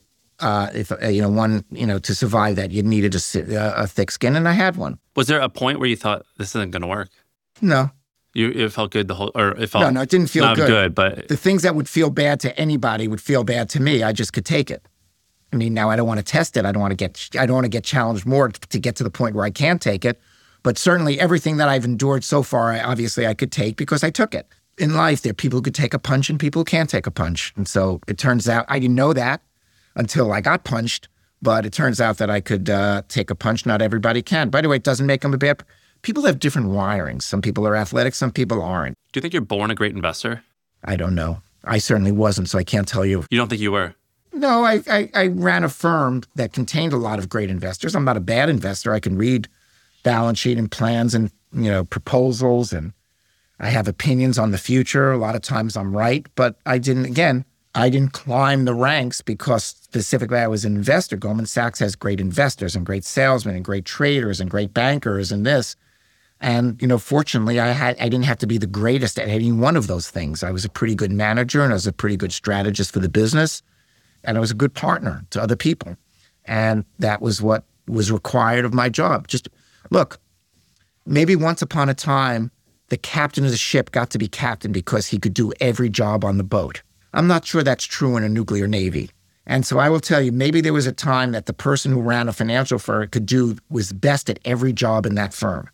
to survive that, you needed a thick skin, and I had one. was there a point where you thought this isn't going to work? No, It felt good it felt no, it didn't feel not good. But The things that would feel bad to anybody would feel bad to me. I just could take it. I mean, now I don't want to test it. I don't want to get challenged more to get to the point where I can take it. But certainly everything that I've endured so far, I could take because I took it. In life, there are people who could take a punch and people who can't take a punch. And so it turns out I didn't know that until I got punched. But it turns out that I could take a punch. Not everybody can. By the way, it doesn't make them a bad. People have different wirings. Some people are athletic. Some people aren't. do you think you're born a great investor? I don't know. I certainly wasn't, so I can't tell you. You don't think you were? No, I ran a firm that contained a lot of great investors. I'm not a bad investor. I can read balance sheet and plans and, proposals, and I have opinions on the future. A lot of times I'm right, but I didn't climb the ranks because specifically I was an investor. Goldman Sachs has great investors and great salesmen and great traders and great bankers and this. And, fortunately, I didn't have to be the greatest at any one of those things. I was a pretty good manager and I was a pretty good strategist for the business. And I was a good partner to other people. And that was what was required of my job. Just look, maybe once upon a time, the captain of the ship got to be captain because he could do every job on the boat. I'm not sure that's true in a nuclear navy. And so I will tell you, maybe there was a time that the person who ran a financial firm was best at every job in that firm.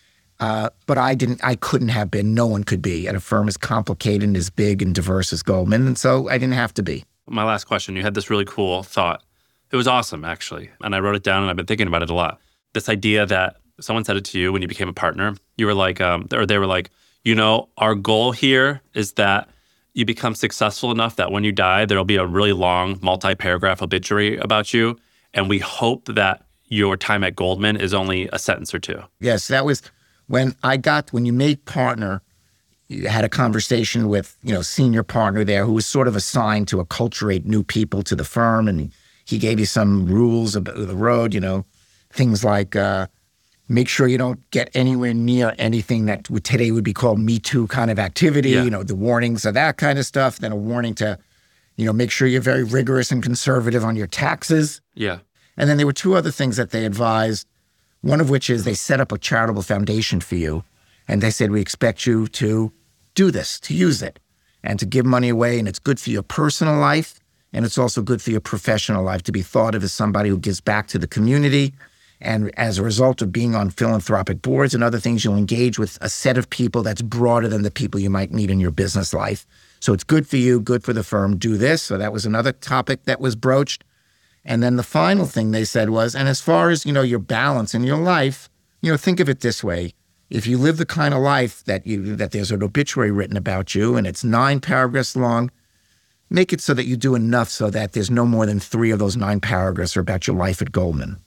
But I couldn't have been, no one could be at a firm as complicated and as big and diverse as Goldman. And so I didn't have to be. My last question, you had this really cool thought. It was awesome, actually. And I wrote it down and I've been thinking about it a lot. This idea that someone said it to you when you became a partner. You were like, or they were like, our goal here is that you become successful enough that when you die, there'll be a really long multi-paragraph obituary about you. And we hope that your time at Goldman is only a sentence or two. Yes, that was when you made partner, you had a conversation with, senior partner there who was sort of assigned to acculturate new people to the firm. And he gave you some rules about the road, things like make sure you don't get anywhere near anything that today would be called Me Too kind of activity, Yeah. The warnings of that kind of stuff. Then a warning to, make sure you're very rigorous and conservative on your taxes. Yeah. And then there were two other things that they advised, one of which is they set up a charitable foundation for you. And they said, we expect you to do this, to use it, and to give money away. And it's good for your personal life. And it's also good for your professional life to be thought of as somebody who gives back to the community. And as a result of being on philanthropic boards and other things, you'll engage with a set of people that's broader than the people you might meet in your business life. So it's good for you, good for the firm, do this. So that was another topic that was broached. And then the final thing they said was, and as far as, your balance in your life, think of it this way. If you live the kind of life that there's an obituary written about you and it's 9 paragraphs long, make it so that you do enough so that there's no more than 3 of those 9 paragraphs are about your life at Goldman.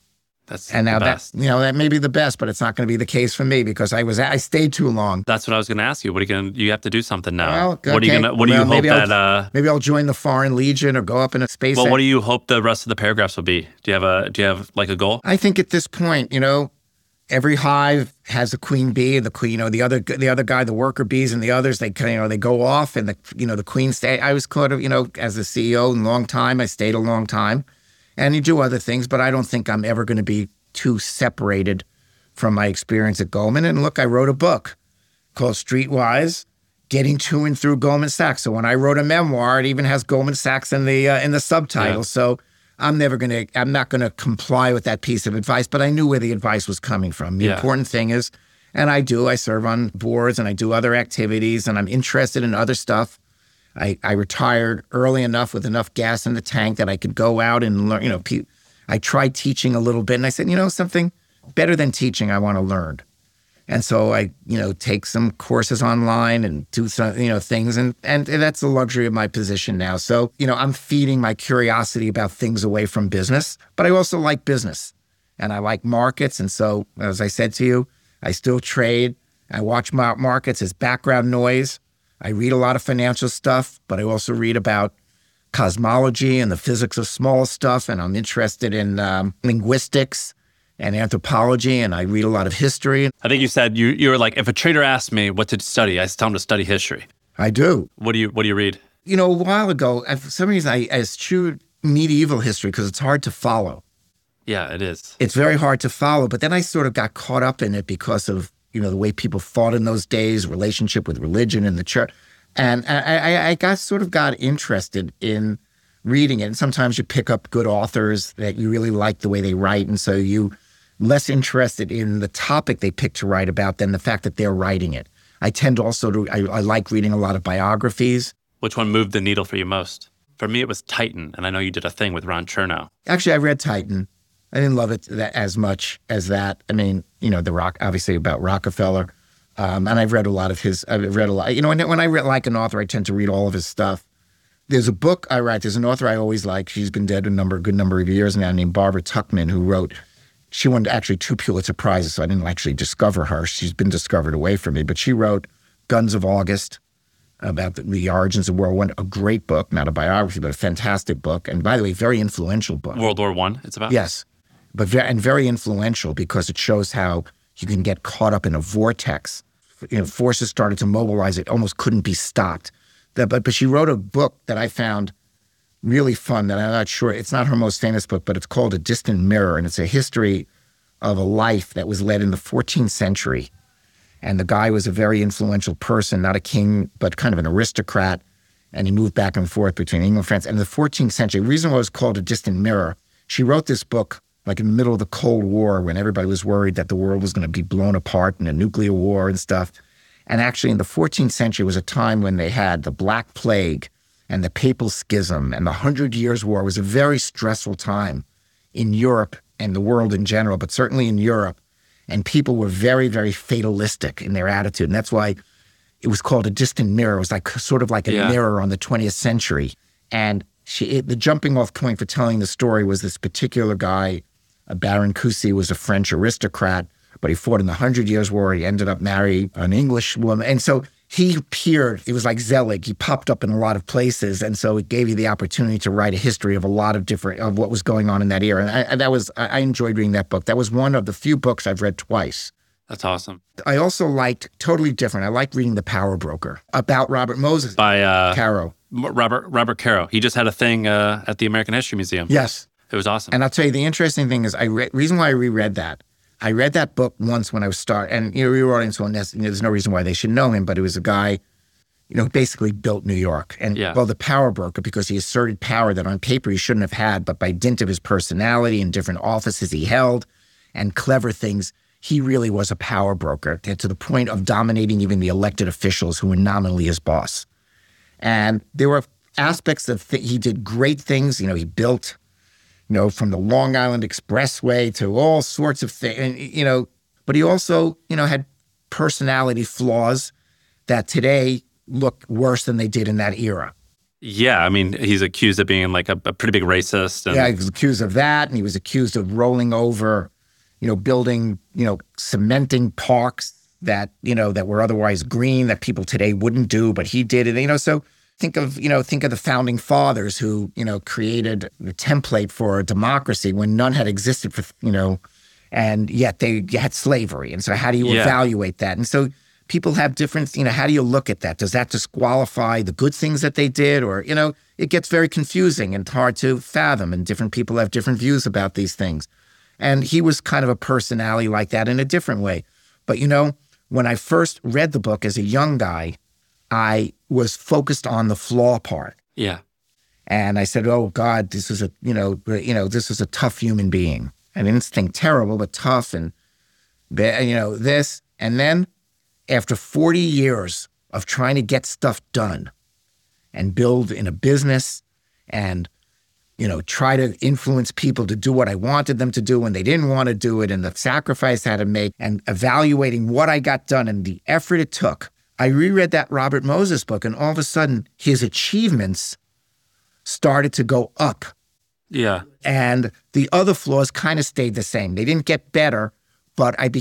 That's And now the that's, best. that may be the best, but it's not going to be the case for me because I stayed too long. That's what I was going to ask you. What are you going to, you have to do something now. Well, What are you okay. going to, what do you Well, hope maybe I'll join the Foreign Legion or go up in a space. well, what do you hope the rest of the paragraphs will be? Do you have like a goal? I think at this point, every hive has a queen bee, the queen, the other guy, the worker bees, and the others. They they go off, and the queen stay. I was caught as the CEO a long time. I stayed a long time, and you do other things, but I don't think I'm ever going to be too separated from my experience at Goldman. And look, I wrote a book called Streetwise: Getting to and Through Goldman Sachs. So when I wrote a memoir, it even has Goldman Sachs in the subtitle. Yeah. So I'm not gonna comply with that piece of advice, but I knew where the advice was coming from. The important thing is, and I serve on boards and I do other activities and I'm interested in other stuff. I retired early enough with enough gas in the tank that I could go out and learn, I tried teaching a little bit and I said, something better than teaching, I want to learn. And so I, take some courses online and do some, things. And that's the luxury of my position now. So, I'm feeding my curiosity about things away from business, but I also like business and I like markets. And so, as I said to you, I still trade. I watch markets as background noise. I read a lot of financial stuff, but I also read about cosmology and the physics of small stuff. And I'm interested in linguistics and anthropology, and I read a lot of history. I think you said you were like, if a trader asked me what to study, I tell him to study history. I do. What do you read? A while ago, for some reason, I eschewed medieval history because it's hard to follow. Yeah, it is. It's very hard to follow, but then I sort of got caught up in it because of, the way people fought in those days, relationship with religion and the church. And I got interested in reading it. And sometimes you pick up good authors that you really like the way they write, and so you less interested in the topic they pick to write about than the fact that they're writing it. I tend also to, I like reading a lot of biographies. Which one moved the needle for you most? For me, it was Titan, and I know you did a thing with Ron Chernow. Actually, I read Titan. I didn't love it as much as that. I mean, obviously about Rockefeller. And I've read a lot of his, when I read like an author, I tend to read all of his stuff. There's a book I write, there's an author I always like. She's been dead a good number of years now, named Barbara Tuchman, who wrote, she won actually 2 Pulitzer Prizes, so I didn't actually discover her. She's been discovered away from me. But she wrote Guns of August about the origins of World War I, a great book, not a biography, but a fantastic book. And by the way, very influential book. World War I, it's about? Yes, but very influential because it shows how you can get caught up in a vortex. Forces started to mobilize, it almost couldn't be stopped. But she wrote a book that I found really fun that I'm not sure, it's not her most famous book, but it's called A Distant Mirror, and it's a history of a life that was led in the 14th century. And the guy was a very influential person, not a king, but kind of an aristocrat, and he moved back and forth between England and France. And in the 14th century, the reason why it was called A Distant Mirror, she wrote this book like in the middle of the Cold War when everybody was worried that the world was going to be blown apart in a nuclear war and stuff. And actually in the 14th century was a time when they had the Black Plague and the Papal Schism and the 100 Years' War. It was a very stressful time in Europe and the world in general, but certainly in Europe. And people were very, very fatalistic in their attitude. And that's why it was called A Distant Mirror. It was like sort of like a mirror on the 20th century. And the jumping off point for telling the story was this particular guy, Baron Coucy, was a French aristocrat, but he fought in the 100 Years' War. He ended up marrying an English woman. And so he appeared, it was like Zelig, he popped up in a lot of places. And so it gave you the opportunity to write a history of a lot of of what was going on in that era. And I enjoyed reading that book. That was one of the few books I've read twice. That's awesome. I also liked, totally different, I liked reading The Power Broker about Robert Moses. By Caro. Robert Caro. He just had a thing at the American History Museum. Yes. It was awesome. And I'll tell you, the interesting thing is, reason why I reread that, I read that book once when I was starting, and your audience will, there's no reason why they should know him, but it was a guy, basically built New York. And well, the power broker, because he asserted power that on paper he shouldn't have had, but by dint of his personality and different offices he held and clever things, he really was a power broker to the point of dominating even the elected officials who were nominally his boss. And there were aspects of, he did great things. He built, from the Long Island Expressway to all sorts of things, but he also, had personality flaws that today look worse than they did in that era. Yeah, I mean, he's accused of being like a pretty big racist. And yeah, he was accused of that, and he was accused of rolling over building, cementing parks that, that were otherwise green that people today wouldn't do, but he did it. So think of the founding fathers who, created the template for a democracy when none had existed for, and yet they had slavery. And so how do you evaluate that? And so people have different, how do you look at that? Does that disqualify the good things that they did? Or, it gets very confusing and hard to fathom, and different people have different views about these things. And he was kind of a personality like that in a different way. But, when I first read the book as a young guy, I was focused on the flaw part. Yeah. And I said, oh God, this is this is a tough human being. I didn't think terrible, but tough and, this. And then after 40 years of trying to get stuff done and build in a business and, try to influence people to do what I wanted them to do when they didn't want to do it, and the sacrifice I had to make, and evaluating what I got done and the effort it took, I reread that Robert Moses book, and all of a sudden his achievements started to go up. Yeah. And the other flaws kind of stayed the same. They didn't get better, but I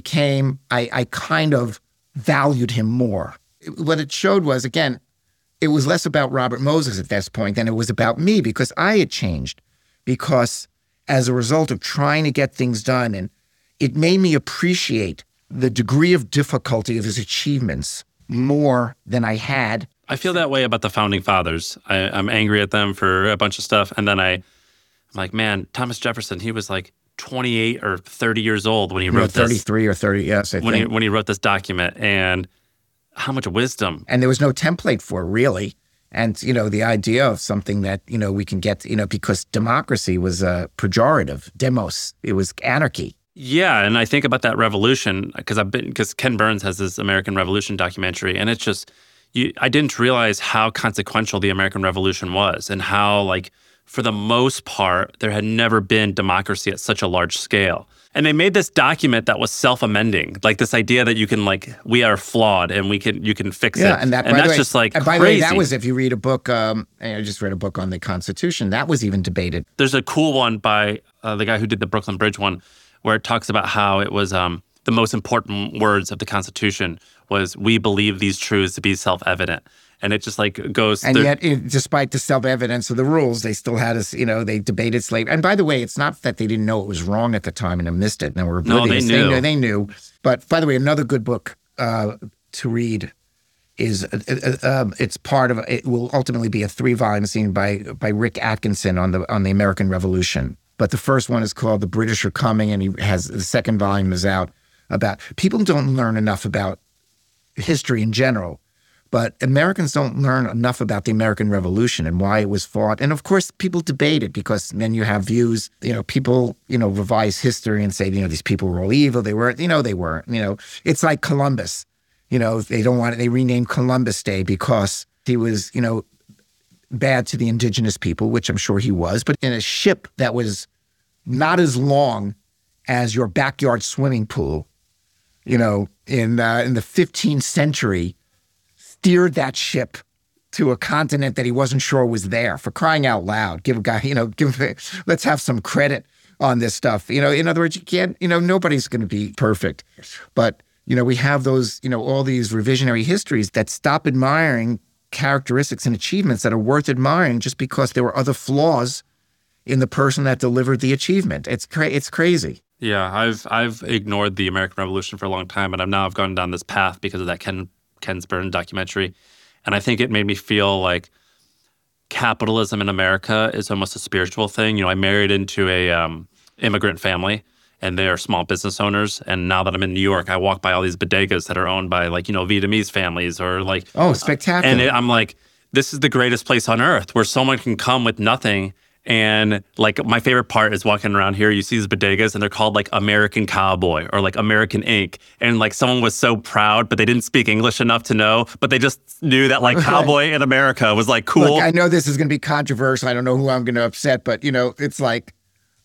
kind of valued him more. What it showed was, again, it was less about Robert Moses at this point than it was about me, because I had changed. Because as a result of trying to get things done, and it made me appreciate the degree of difficulty of his achievements more than I had. I feel that way about the founding fathers. I'm angry at them for a bunch of stuff. And then I'm like, man, Thomas Jefferson, he was like 28 or 30 years old when he wrote 33 or 30, yes, I think. When he wrote this document, and how much wisdom. And there was no template for it, really. And, the idea of something that, we can get, because democracy was pejorative, demos, it was anarchy. Yeah, and I think about that revolution because Ken Burns has this American Revolution documentary, and it's just, I didn't realize how consequential the American Revolution was, and how, for the most part, there had never been democracy at such a large scale. And they made this document that was self-amending, this idea that you can, we are flawed and you can fix it. Yeah, and that's way, just crazy. By the way, that was, if you read a book, I just read a book on the Constitution, that was even debated. There's a cool one by the guy who did the Brooklyn Bridge one, where it talks about how it was the most important words of the Constitution was, we believe these truths to be self-evident. And it just goes. And yet, despite the self-evidence of the rules, they still had us, they debated slavery. And by the way, it's not that they didn't know it was wrong at the time and missed it. And they were oblivious. No, they knew. But by the way, another good book to read is, it will ultimately be a 3-volume scene by Rick Atkinson on the American Revolution. But the first one is called The British Are Coming, and the second volume is out about, people don't learn enough about history in general. But Americans don't learn enough about the American Revolution and why it was fought. And of course, people debate it, because then you have views, people, revise history and say, these people were all evil. They weren't, they weren't, It's like Columbus, they renamed Columbus Day because he was, bad to the indigenous people, which I'm sure he was, but in a ship that was not as long as your backyard swimming pool, in the 15th century, steered that ship to a continent that he wasn't sure was there. For crying out loud, give a guy, let's have some credit on this stuff. In other words, you can't, nobody's going to be perfect. But, we have those, all these revisionary histories that stop admiring characteristics and achievements that are worth admiring just because there were other flaws in the person that delivered the achievement. It's crazy. Yeah, I've ignored the American Revolution for a long time, and I've gone down this path because of that Ken Burns documentary. And I think it made me feel like capitalism in America is almost a spiritual thing. I married into a immigrant family, and they are small business owners. And now that I'm in New York, I walk by all these bodegas that are owned by Vietnamese families or oh, spectacular. And I'm like, this is the greatest place on earth where someone can come with nothing. And my favorite part is walking around here, you see these bodegas and they're called American Cowboy or American Ink. And someone was so proud, but they didn't speak English enough to know, but they just knew that cowboy in America was cool. Look, I know this is going to be controversial. I don't know who I'm going to upset, but it's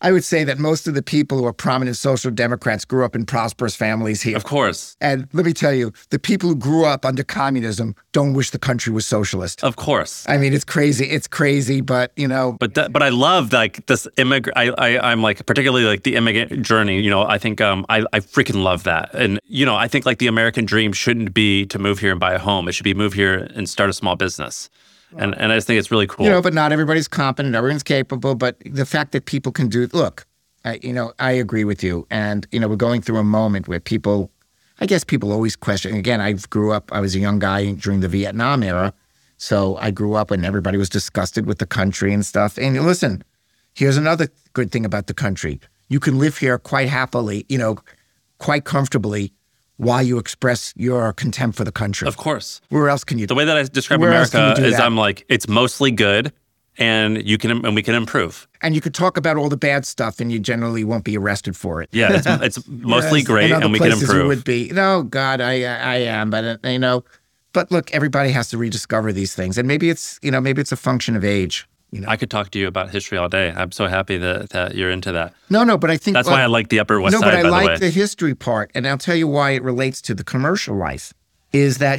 I would say that most of the people who are prominent social democrats grew up in prosperous families here. Of course. And let me tell you, the people who grew up under communism don't wish the country was socialist. Of course. I mean, it's crazy. It's crazy, but you know. But I love like this I'm like particularly like the immigrant journey. You know, I think I freaking love that. And you know, I think like the American dream shouldn't be to move here and buy a home. It should be move here and start a small business. And I just think it's really cool. You know, but not everybody's competent, everyone's capable. But the fact that people can do, look, I agree with you. And, you know, we're going through a moment where people, I guess people always question. Again, I was a young guy during the Vietnam era. So I grew up when everybody was disgusted with the country and stuff. And listen, here's another good thing about the country. You can live here quite happily, you know, quite comfortably, while you express your contempt for the country. Of course. Where else can you? The way that I describe America is I'm like, it's mostly good and we can improve. And you could talk about all the bad stuff and you generally won't be arrested for it. Yeah, it's mostly great and we can improve. You would be, no, God, I am, but you know, but look, everybody has to rediscover these things. And maybe it's a function of age. You know? I could talk to you about history all day. I'm so happy that you're into that. No, but I think that's why I like the Upper West Side. No, but I like the history part, and I'll tell you why it relates to the commercial life. Is that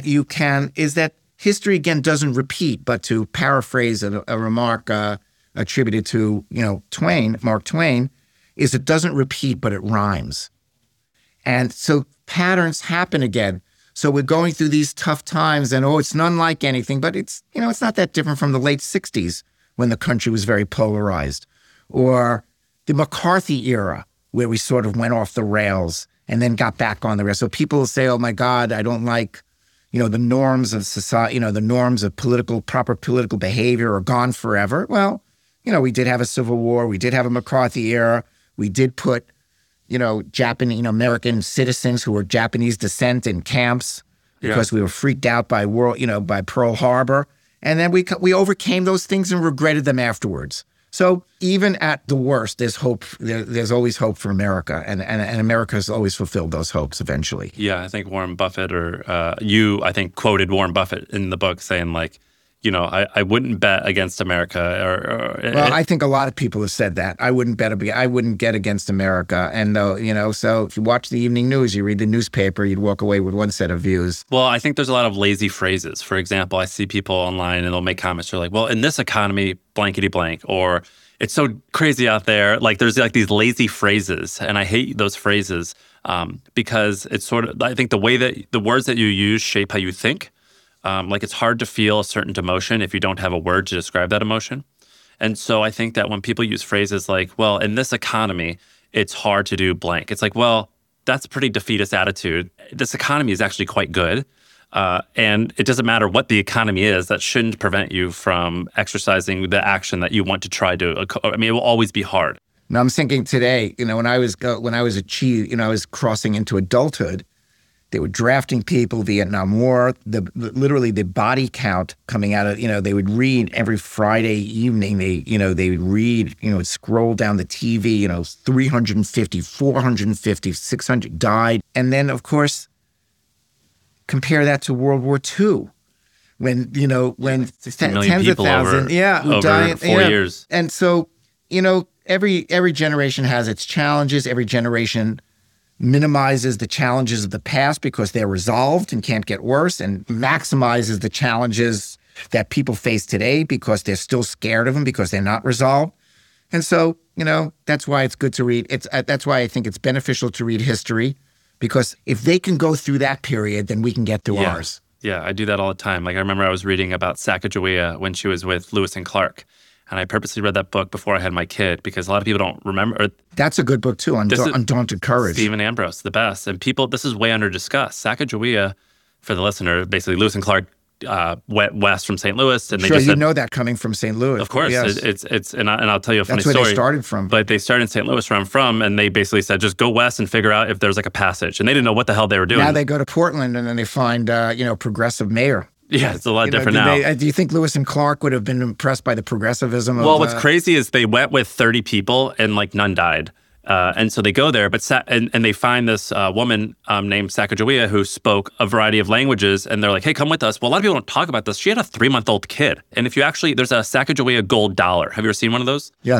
history again doesn't repeat, but to paraphrase a remark attributed to Mark Twain, is it doesn't repeat, but it rhymes, and so patterns happen again. So we're going through these tough times, and it's none like anything, but it's not that different from the late '60s. When the country was very polarized, or the McCarthy era, where we sort of went off the rails and then got back on the rails. So people will say, oh my God, I don't like, the norms of society, the norms of proper political behavior are gone forever. Well, we did have a civil war. We did have a McCarthy era. We did put, Japanese, American citizens who were Japanese descent in camps because we were freaked out by by Pearl Harbor. And then we overcame those things and regretted them afterwards. So even at the worst, there's hope. There's always hope for America, and America has always fulfilled those hopes eventually. Yeah, I think Warren Buffett I think quoted Warren Buffett in the book saying like, I wouldn't bet against America. Well, I think a lot of people have said that. I wouldn't get against America. And though, so if you watch the evening news, you read the newspaper, you'd walk away with one set of views. Well, I think there's a lot of lazy phrases. For example, I see people online and they'll make comments. They're like, well, in this economy, blankety blank, or it's so crazy out there. Like there's like these lazy phrases. And I hate those phrases because it's sort of, I think the way that the words that you use shape how you think. Like it's hard to feel a certain emotion if you don't have a word to describe that emotion. And so I think that when people use phrases like, well, in this economy, it's hard to do blank. It's like, well, that's a pretty defeatist attitude. This economy is actually quite good. And it doesn't matter what the economy is, that shouldn't prevent you from exercising the action that you want to try to, it will always be hard. Now I'm thinking today, when I was I was crossing into adulthood, they were drafting people, Vietnam War, literally the body count coming out of, they would read every Friday evening, they would read, scroll down the TV, 350, 450, 600 died. And then, of course, compare that to World War II, when tens of thousands, who died 4 years. And so, every generation has its challenges, every generation minimizes the challenges of the past because they're resolved and can't get worse, and maximizes the challenges that people face today because they're still scared of them because they're not resolved. And so, that's why it's good to read. That's why I think it's beneficial to read history, because if they can go through that period, then we can get through ours. Yeah, I do that all the time. Like I remember I was reading about Sacagawea when she was with Lewis and Clark. And I purposely read that book before I had my kid because a lot of people don't remember. That's a good book too, Undaunted Courage. Stephen Ambrose, the best. And people, this is way under discussed. Sacagawea, for the listener, basically Lewis and Clark went west from St. Louis. And they just said, that coming from St. Louis. Of course. Yes. And I'll tell you a funny story. That's where they started from. But they started in St. Louis, where I'm from, and they basically said, just go west and figure out if there's like a passage. And they didn't know what the hell they were doing. Now they go to Portland and then they find, progressive mayor. Yeah, it's a lot different now. Do you think Lewis and Clark would have been impressed by the progressivism? What's crazy is they went with 30 people and like none died. And so they go there, and they find this woman named Sacagawea who spoke a variety of languages, and they're like, hey, come with us. Well, a lot of people don't talk about this. She had a 3-month-old kid. And if you there's a Sacagawea gold dollar. Have you ever seen one of those? Yes.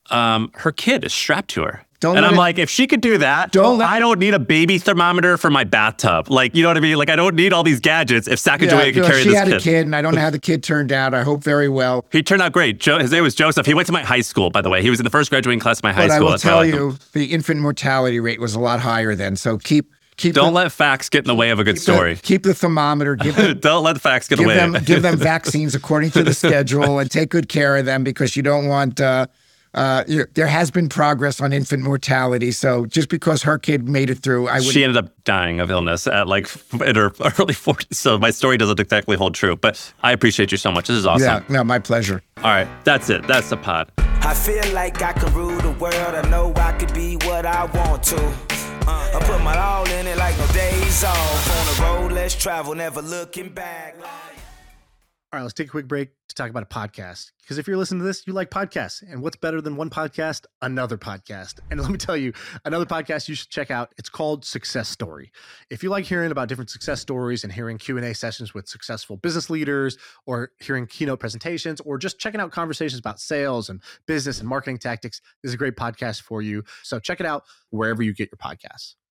her kid is strapped to her. Don't and let I'm it- like, if she could do that, Don't let- I don't need a baby thermometer for my bathtub. Like, you know what I mean? Like, I don't need all these gadgets if Sacagawea could carry she this had kid. a kid, and I don't know how the kid turned out. I hope very well. He turned out great. His name was Joseph. He went to my high school, by the way. He was in the first graduating class of my high But I school. will That's why I tell like him. you, the infant mortality rate was a lot higher then. So keep Don't let facts get in the way of a good story. Keep the thermometer. Give them, Don't let the facts get in the way. give them vaccines according to the schedule, and take good care of them, because you don't want. There has been progress on infant mortality, so just because her kid made it through, I would. She ended up dying of illness at like in her early 40s. So my story doesn't exactly hold true, but I appreciate you so much. This is awesome. Yeah, no, my pleasure. All right, that's it. That's the pod. I feel like I can rule the world. I know I could be what I want to. I put my all in it like no days off. On the road, let's travel, never looking back. All right, let's take a quick break to talk about a podcast. Because if you're listening to this, you like podcasts. And what's better than one podcast? Another podcast. And let me tell you, another podcast you should check out. It's called Success Story. If you like hearing about different success stories and hearing Q&A sessions with successful business leaders, or hearing keynote presentations, or just checking out conversations about sales and business and marketing tactics, this is a great podcast for you. So check it out wherever you get your podcasts.